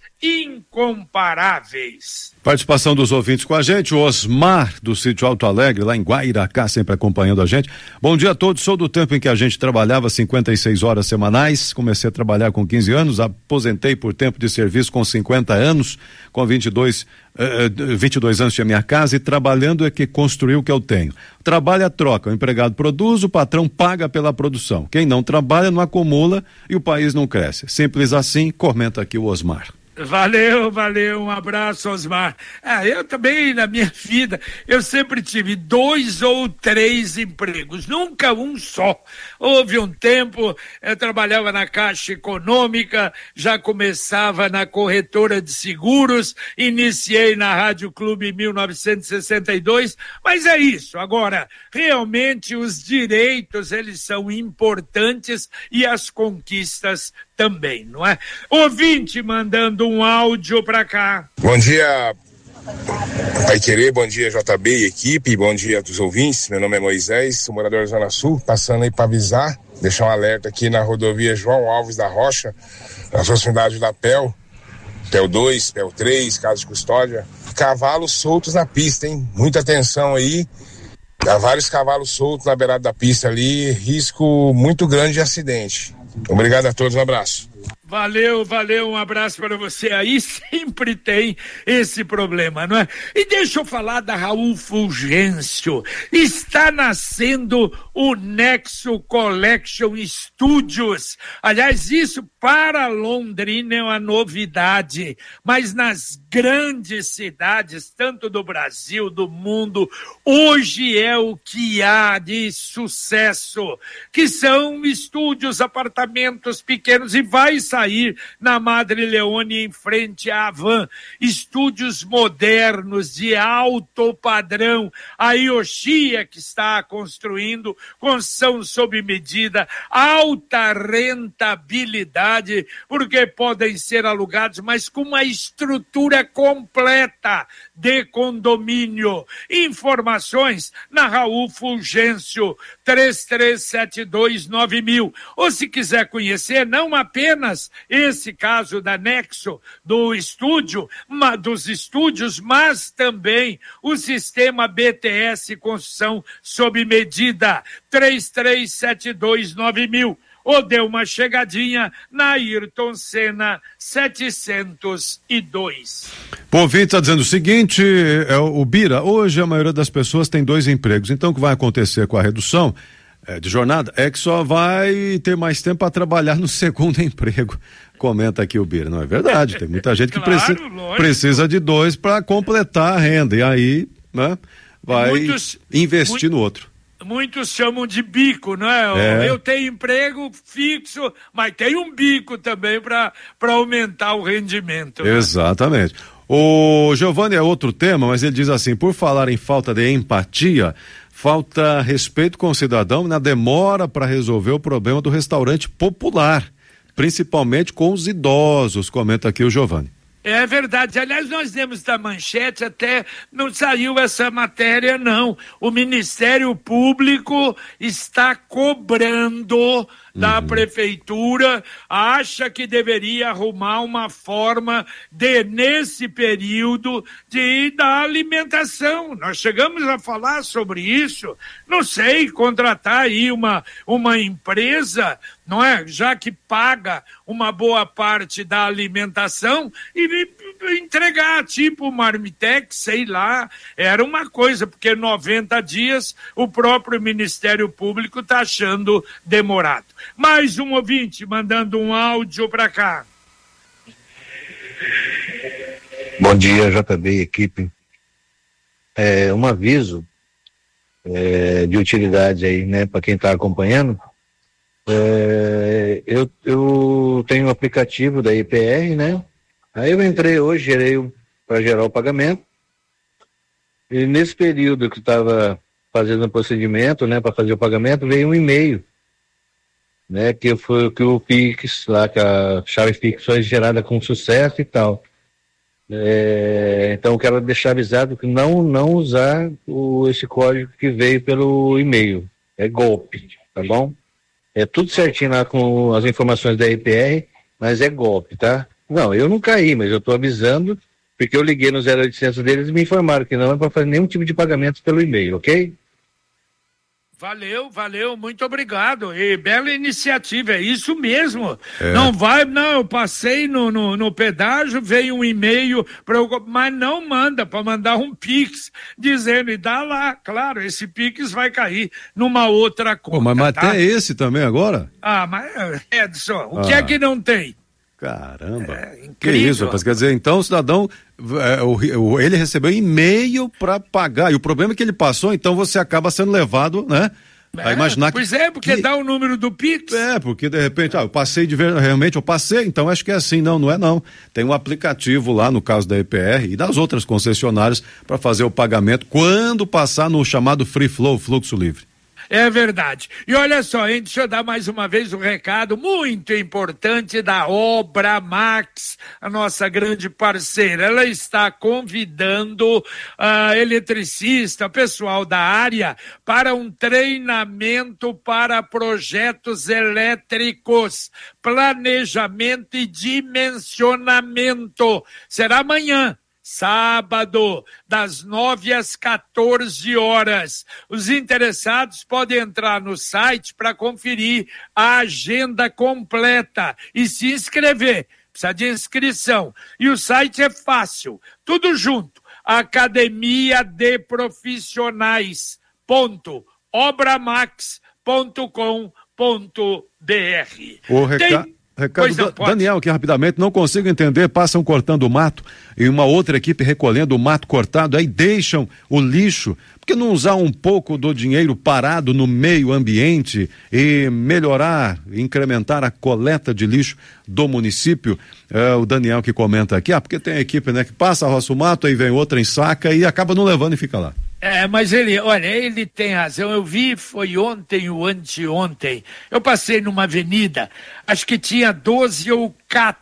incomparáveis. Participação dos ouvintes com a gente, o Osmar do Sítio Alto Alegre, lá em Guairacá, sempre acompanhando a gente. Bom dia a todos, sou do tempo em que a gente trabalhava cinquenta e seis horas semanais, comecei a trabalhar com quinze anos, aposentei por tempo de serviço com cinquenta anos, com vinte e dois, vinte e dois anos tinha minha casa e trabalhando é que construiu o que eu tenho. Trabalho é troca, o empregado produz, o patrão paga pela produção. Quem não trabalha não acumula e o país não cresce. Simples assim, comenta aqui o Osmar. Valeu, valeu, um abraço, Osmar. Ah, eu também, na minha vida, eu sempre tive dois ou três empregos, nunca um só. Houve um tempo, eu trabalhava na Caixa Econômica, já começava na corretora de seguros, iniciei na Rádio Clube em mil novecentos e sessenta e dois, mas é isso. Agora, realmente os direitos, eles são importantes e as conquistas também, não é? Ouvinte mandando um áudio pra cá. Bom dia, Pai Querer, bom dia J B e equipe, bom dia dos ouvintes. Meu nome é Moisés, sou morador da Zona Sul, passando aí para avisar, deixar um alerta aqui na rodovia João Alves da Rocha, na proximidade da P E L, P E L dois, P E L três, Casa de Custódia. Cavalos soltos na pista, hein? Muita atenção aí. Há vários cavalos soltos na beirada da pista ali, risco muito grande de acidente. Obrigado a todos, um abraço. Valeu, valeu, um abraço para você aí, sempre tem esse problema, não é? E deixa eu falar da Raul Fulgêncio, está nascendo o Nexo Collection Studios, aliás, isso para Londrina é uma novidade, mas nas grandes cidades, tanto do Brasil, do mundo, hoje é o que há de sucesso, que são estúdios, apartamentos pequenos, e vai sair na Madre Leone em frente à Havan, estúdios modernos de alto padrão, a Yoshia que está construindo, construção sob medida, alta rentabilidade, porque podem ser alugados, mas com uma estrutura completa de condomínio. Informações na Raul Fulgêncio, três três sete dois nove mil. Ou se quiser conhecer, não apenas esse caso da Nexo, do estúdio, dos estúdios, mas também o sistema B T S Construção sob medida, três três sete dois nove mil. Ou dê uma chegadinha na Ayrton Senna setecentos e dois. O ouvinte está dizendo o seguinte, é o Bira, hoje a maioria das pessoas tem dois empregos, então o que vai acontecer com a redução é, de jornada é que só vai ter mais tempo para trabalhar no segundo emprego. Comenta aqui o Bira, não é verdade, tem muita gente que claro, precisa, precisa de dois para completar a renda, e aí, né, vai Muitos, investir muito... no outro. Muitos chamam de bico, não é? é? Eu tenho emprego fixo, mas tem um bico também para aumentar o rendimento. Exatamente. Né? O Giovanni é outro tema, mas ele diz assim, por falar em falta de empatia, falta respeito com o cidadão na demora para resolver o problema do restaurante popular, principalmente com os idosos, comenta aqui o Giovanni. É verdade. Aliás, nós demos da manchete, até não saiu essa matéria, não. O Ministério Público está cobrando da uhum. prefeitura, acha que deveria arrumar uma forma de, nesse período, de dar alimentação. Nós chegamos a falar sobre isso. Não sei, contratar aí uma, uma empresa, não é? Já que paga uma boa parte da alimentação e entregar, tipo Marmitex, sei lá, era uma coisa, porque noventa dias o próprio Ministério Público está achando demorado. Mais um ouvinte mandando um áudio para cá. Bom dia, J B, equipe. É, um aviso é, de utilidade aí, né, para quem está acompanhando. É, eu, eu tenho um aplicativo da I P R, né? Aí eu entrei hoje, gerei para gerar o pagamento. E nesse período que estava fazendo o procedimento, né, para fazer o pagamento, veio um e-mail, né, que foi que o Pix, lá que a chave Pix foi gerada com sucesso e tal. É, então quero deixar avisado que não não usar o, esse código que veio pelo e-mail. É golpe, tá bom? É tudo certinho lá com as informações da I P R, mas é golpe, tá? Não, eu não caí, mas eu tô avisando, porque eu liguei no zero oitocentos deles e me informaram que não é para fazer nenhum tipo de pagamento pelo e-mail, ok? Valeu, valeu, muito obrigado. E bela iniciativa, é isso mesmo. É. Não vai, não, eu passei no, no, no pedágio, veio um e-mail, pra eu, mas não manda, para mandar um Pix, dizendo, e dá lá, claro, esse Pix vai cair numa outra conta. Pô, mas, mas tá? até esse também agora? Ah, mas, Edson, o ah. que é que não tem? Caramba, é, que isso, rapaz, quer dizer, então o cidadão, é, o, ele recebeu e-mail para pagar, e o problema é que ele passou, então você acaba sendo levado, né, é, a imaginar pois que... Pois é, porque que, dá o número do Pix. É, porque de repente, ah, eu passei de ver, realmente eu passei, então acho que é assim, não, não é não, tem um aplicativo lá no caso da I P R e das outras concessionárias para fazer o pagamento quando passar no chamado Free Flow, fluxo livre. É verdade. E olha só, hein, deixa eu dar mais uma vez um recado muito importante da Obra Max, a nossa grande parceira. Ela está convidando uh, eletricista, pessoal da área, para um treinamento para projetos elétricos, planejamento e dimensionamento. Será amanhã, sábado, das nove às quatorze horas. Os interessados podem entrar no site para conferir a agenda completa e se inscrever. Precisa de inscrição. E o site é fácil, tudo junto. Academia de Profissionais ponto obramax ponto com ponto br. O recado... Tem... Recado do Daniel, que rapidamente não consigo entender, passam cortando o mato e uma outra equipe recolhendo o mato cortado, aí deixam o lixo. Por que não usar um pouco do dinheiro parado no meio ambiente e melhorar, incrementar a coleta de lixo do município? É, o Daniel que comenta aqui, ah, porque tem a equipe, né, que passa, roça o mato, aí vem outra, ensaca e acaba não levando e fica lá. É, mas ele, olha, ele tem razão. Eu vi, foi ontem ou anteontem. Eu passei numa avenida, acho que tinha doze ou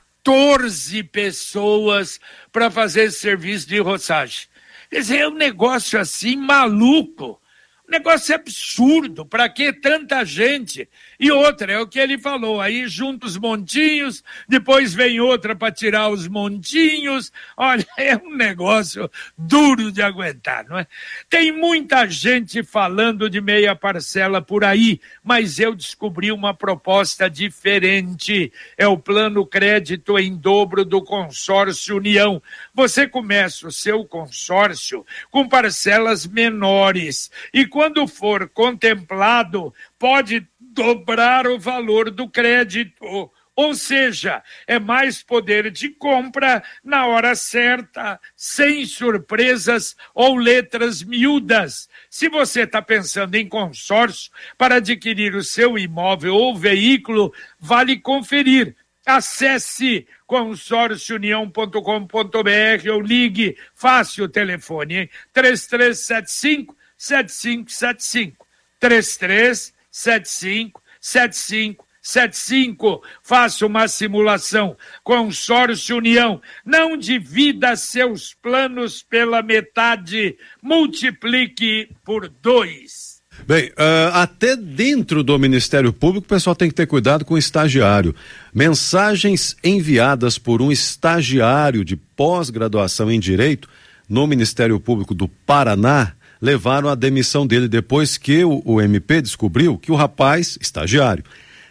quatorze pessoas para fazer esse serviço de roçagem. Quer dizer, é um negócio assim maluco. Um negócio absurdo. Para que tanta gente? E outra, é o que ele falou, aí junta os montinhos, depois vem outra para tirar os montinhos. Olha, é um negócio duro de aguentar, não é? Tem muita gente falando de meia parcela por aí, mas eu descobri uma proposta diferente. É o plano crédito em dobro do Consórcio União. Você começa o seu consórcio com parcelas menores e quando for contemplado, pode dobrar o valor do crédito. Ou seja, é mais poder de compra na hora certa, sem surpresas ou letras miúdas. Se você está pensando em consórcio para adquirir o seu imóvel ou veículo, vale conferir. Acesse consórcio união ponto com ponto br ou ligue, fácil o telefone, hein? três três sete cinco, sete cinco sete cinco. três três sete cinco, sete cinco sete cinco. Faça uma simulação. Consórcio União. Não divida seus planos pela metade. Multiplique por dois. Bem, uh, até dentro do Ministério Público o pessoal tem que ter cuidado com o estagiário. Mensagens enviadas por um estagiário de pós-graduação em Direito no Ministério Público do Paraná levaram à demissão dele depois que o, o M P descobriu que o rapaz, estagiário,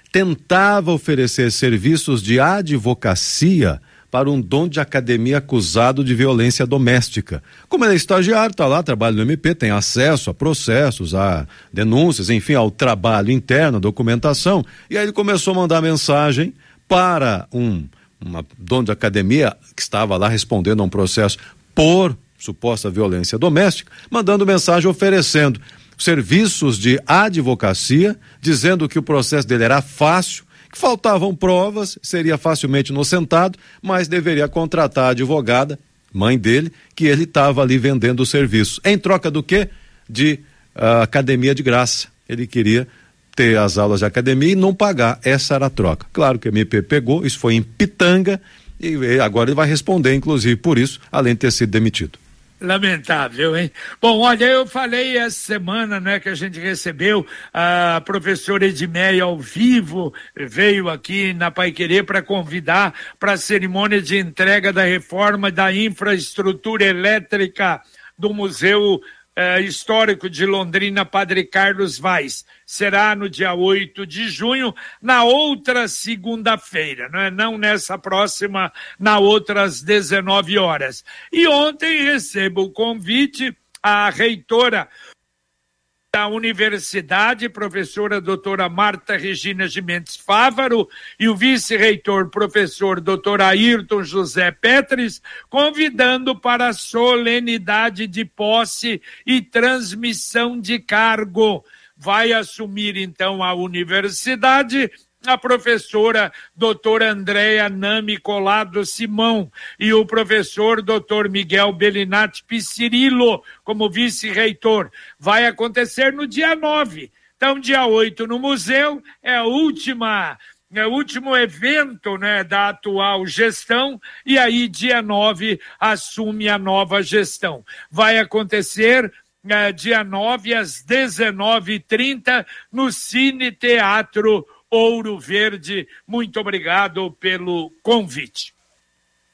tentava oferecer serviços de advocacia para um dono de academia acusado de violência doméstica. Como ele é estagiário, está lá, trabalha no M P, tem acesso a processos, a denúncias, enfim, ao trabalho interno, a documentação, e aí ele começou a mandar mensagem para um uma dono de academia que estava lá respondendo a um processo por suposta violência doméstica, mandando mensagem oferecendo serviços de advocacia, dizendo que o processo dele era fácil, que faltavam provas, seria facilmente inocentado, mas deveria contratar a advogada, mãe dele, que ele estava ali vendendo o serviço. Em troca do quê? De uh, academia de graça. Ele queria ter as aulas de academia e não pagar. Essa era a troca. Claro que o M P pegou, isso foi em Pitanga, e agora ele vai responder, inclusive, por isso, além de ter sido demitido. Lamentável, hein? Bom, olha, eu falei essa semana, né, que a gente recebeu a professora Edmeia ao vivo, veio aqui na Paiquerê para convidar para a cerimônia de entrega da reforma da infraestrutura elétrica do Museu eh, Histórico de Londrina, Padre Carlos Vaz. Será no dia oito de junho, na outra segunda-feira, não é? Não nessa próxima, na outra às dezenove horas. E ontem recebo o convite à reitora da universidade, professora doutora Marta Regina Gimenez Fávaro, e o vice-reitor, professor doutor Ayrton José Petres, convidando para a solenidade de posse e transmissão de cargo. Vai assumir, então, a universidade a professora doutora Andréa Nami Colado Simão e o professor doutor Miguel Bellinati Piscirilo como vice-reitor. Vai acontecer no dia nove. Então, dia oito no museu é a última... É o último evento, né, da atual gestão, e aí dia nove assume a nova gestão. Vai acontecer é, dia nove às dezenove e trinta no Cine Teatro Ouro Verde. Muito obrigado pelo convite.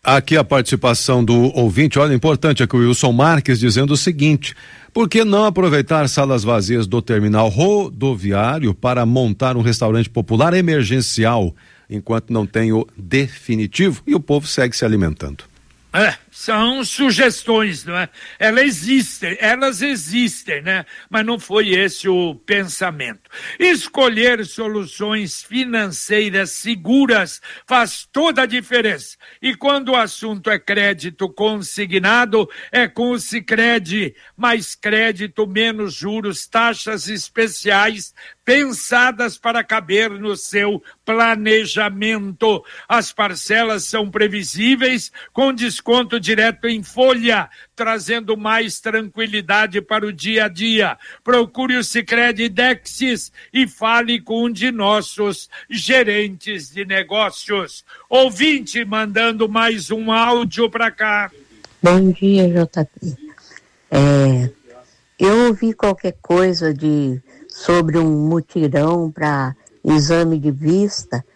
Aqui a participação do ouvinte, olha, importante aqui o Wilson Marques dizendo o seguinte: por que não aproveitar salas vazias do terminal rodoviário para montar um restaurante popular emergencial, enquanto não tem o definitivo e o povo segue se alimentando? É, são sugestões, não é? Elas existem, elas existem, né? Mas não foi esse o pensamento. Escolher soluções financeiras seguras faz toda a diferença. E quando o assunto é crédito consignado, é com o Sicredi. Mais crédito, menos juros, taxas especiais pensadas para caber no seu planejamento. As parcelas são previsíveis, com desconto direto em folha, trazendo mais tranquilidade para o dia a dia. Procure o Sicredi Dexis e fale com um de nossos gerentes de negócios. Ouvinte mandando mais um áudio para cá. Bom dia, J P. É, eu ouvi qualquer coisa de sobre um mutirão para exame de vista,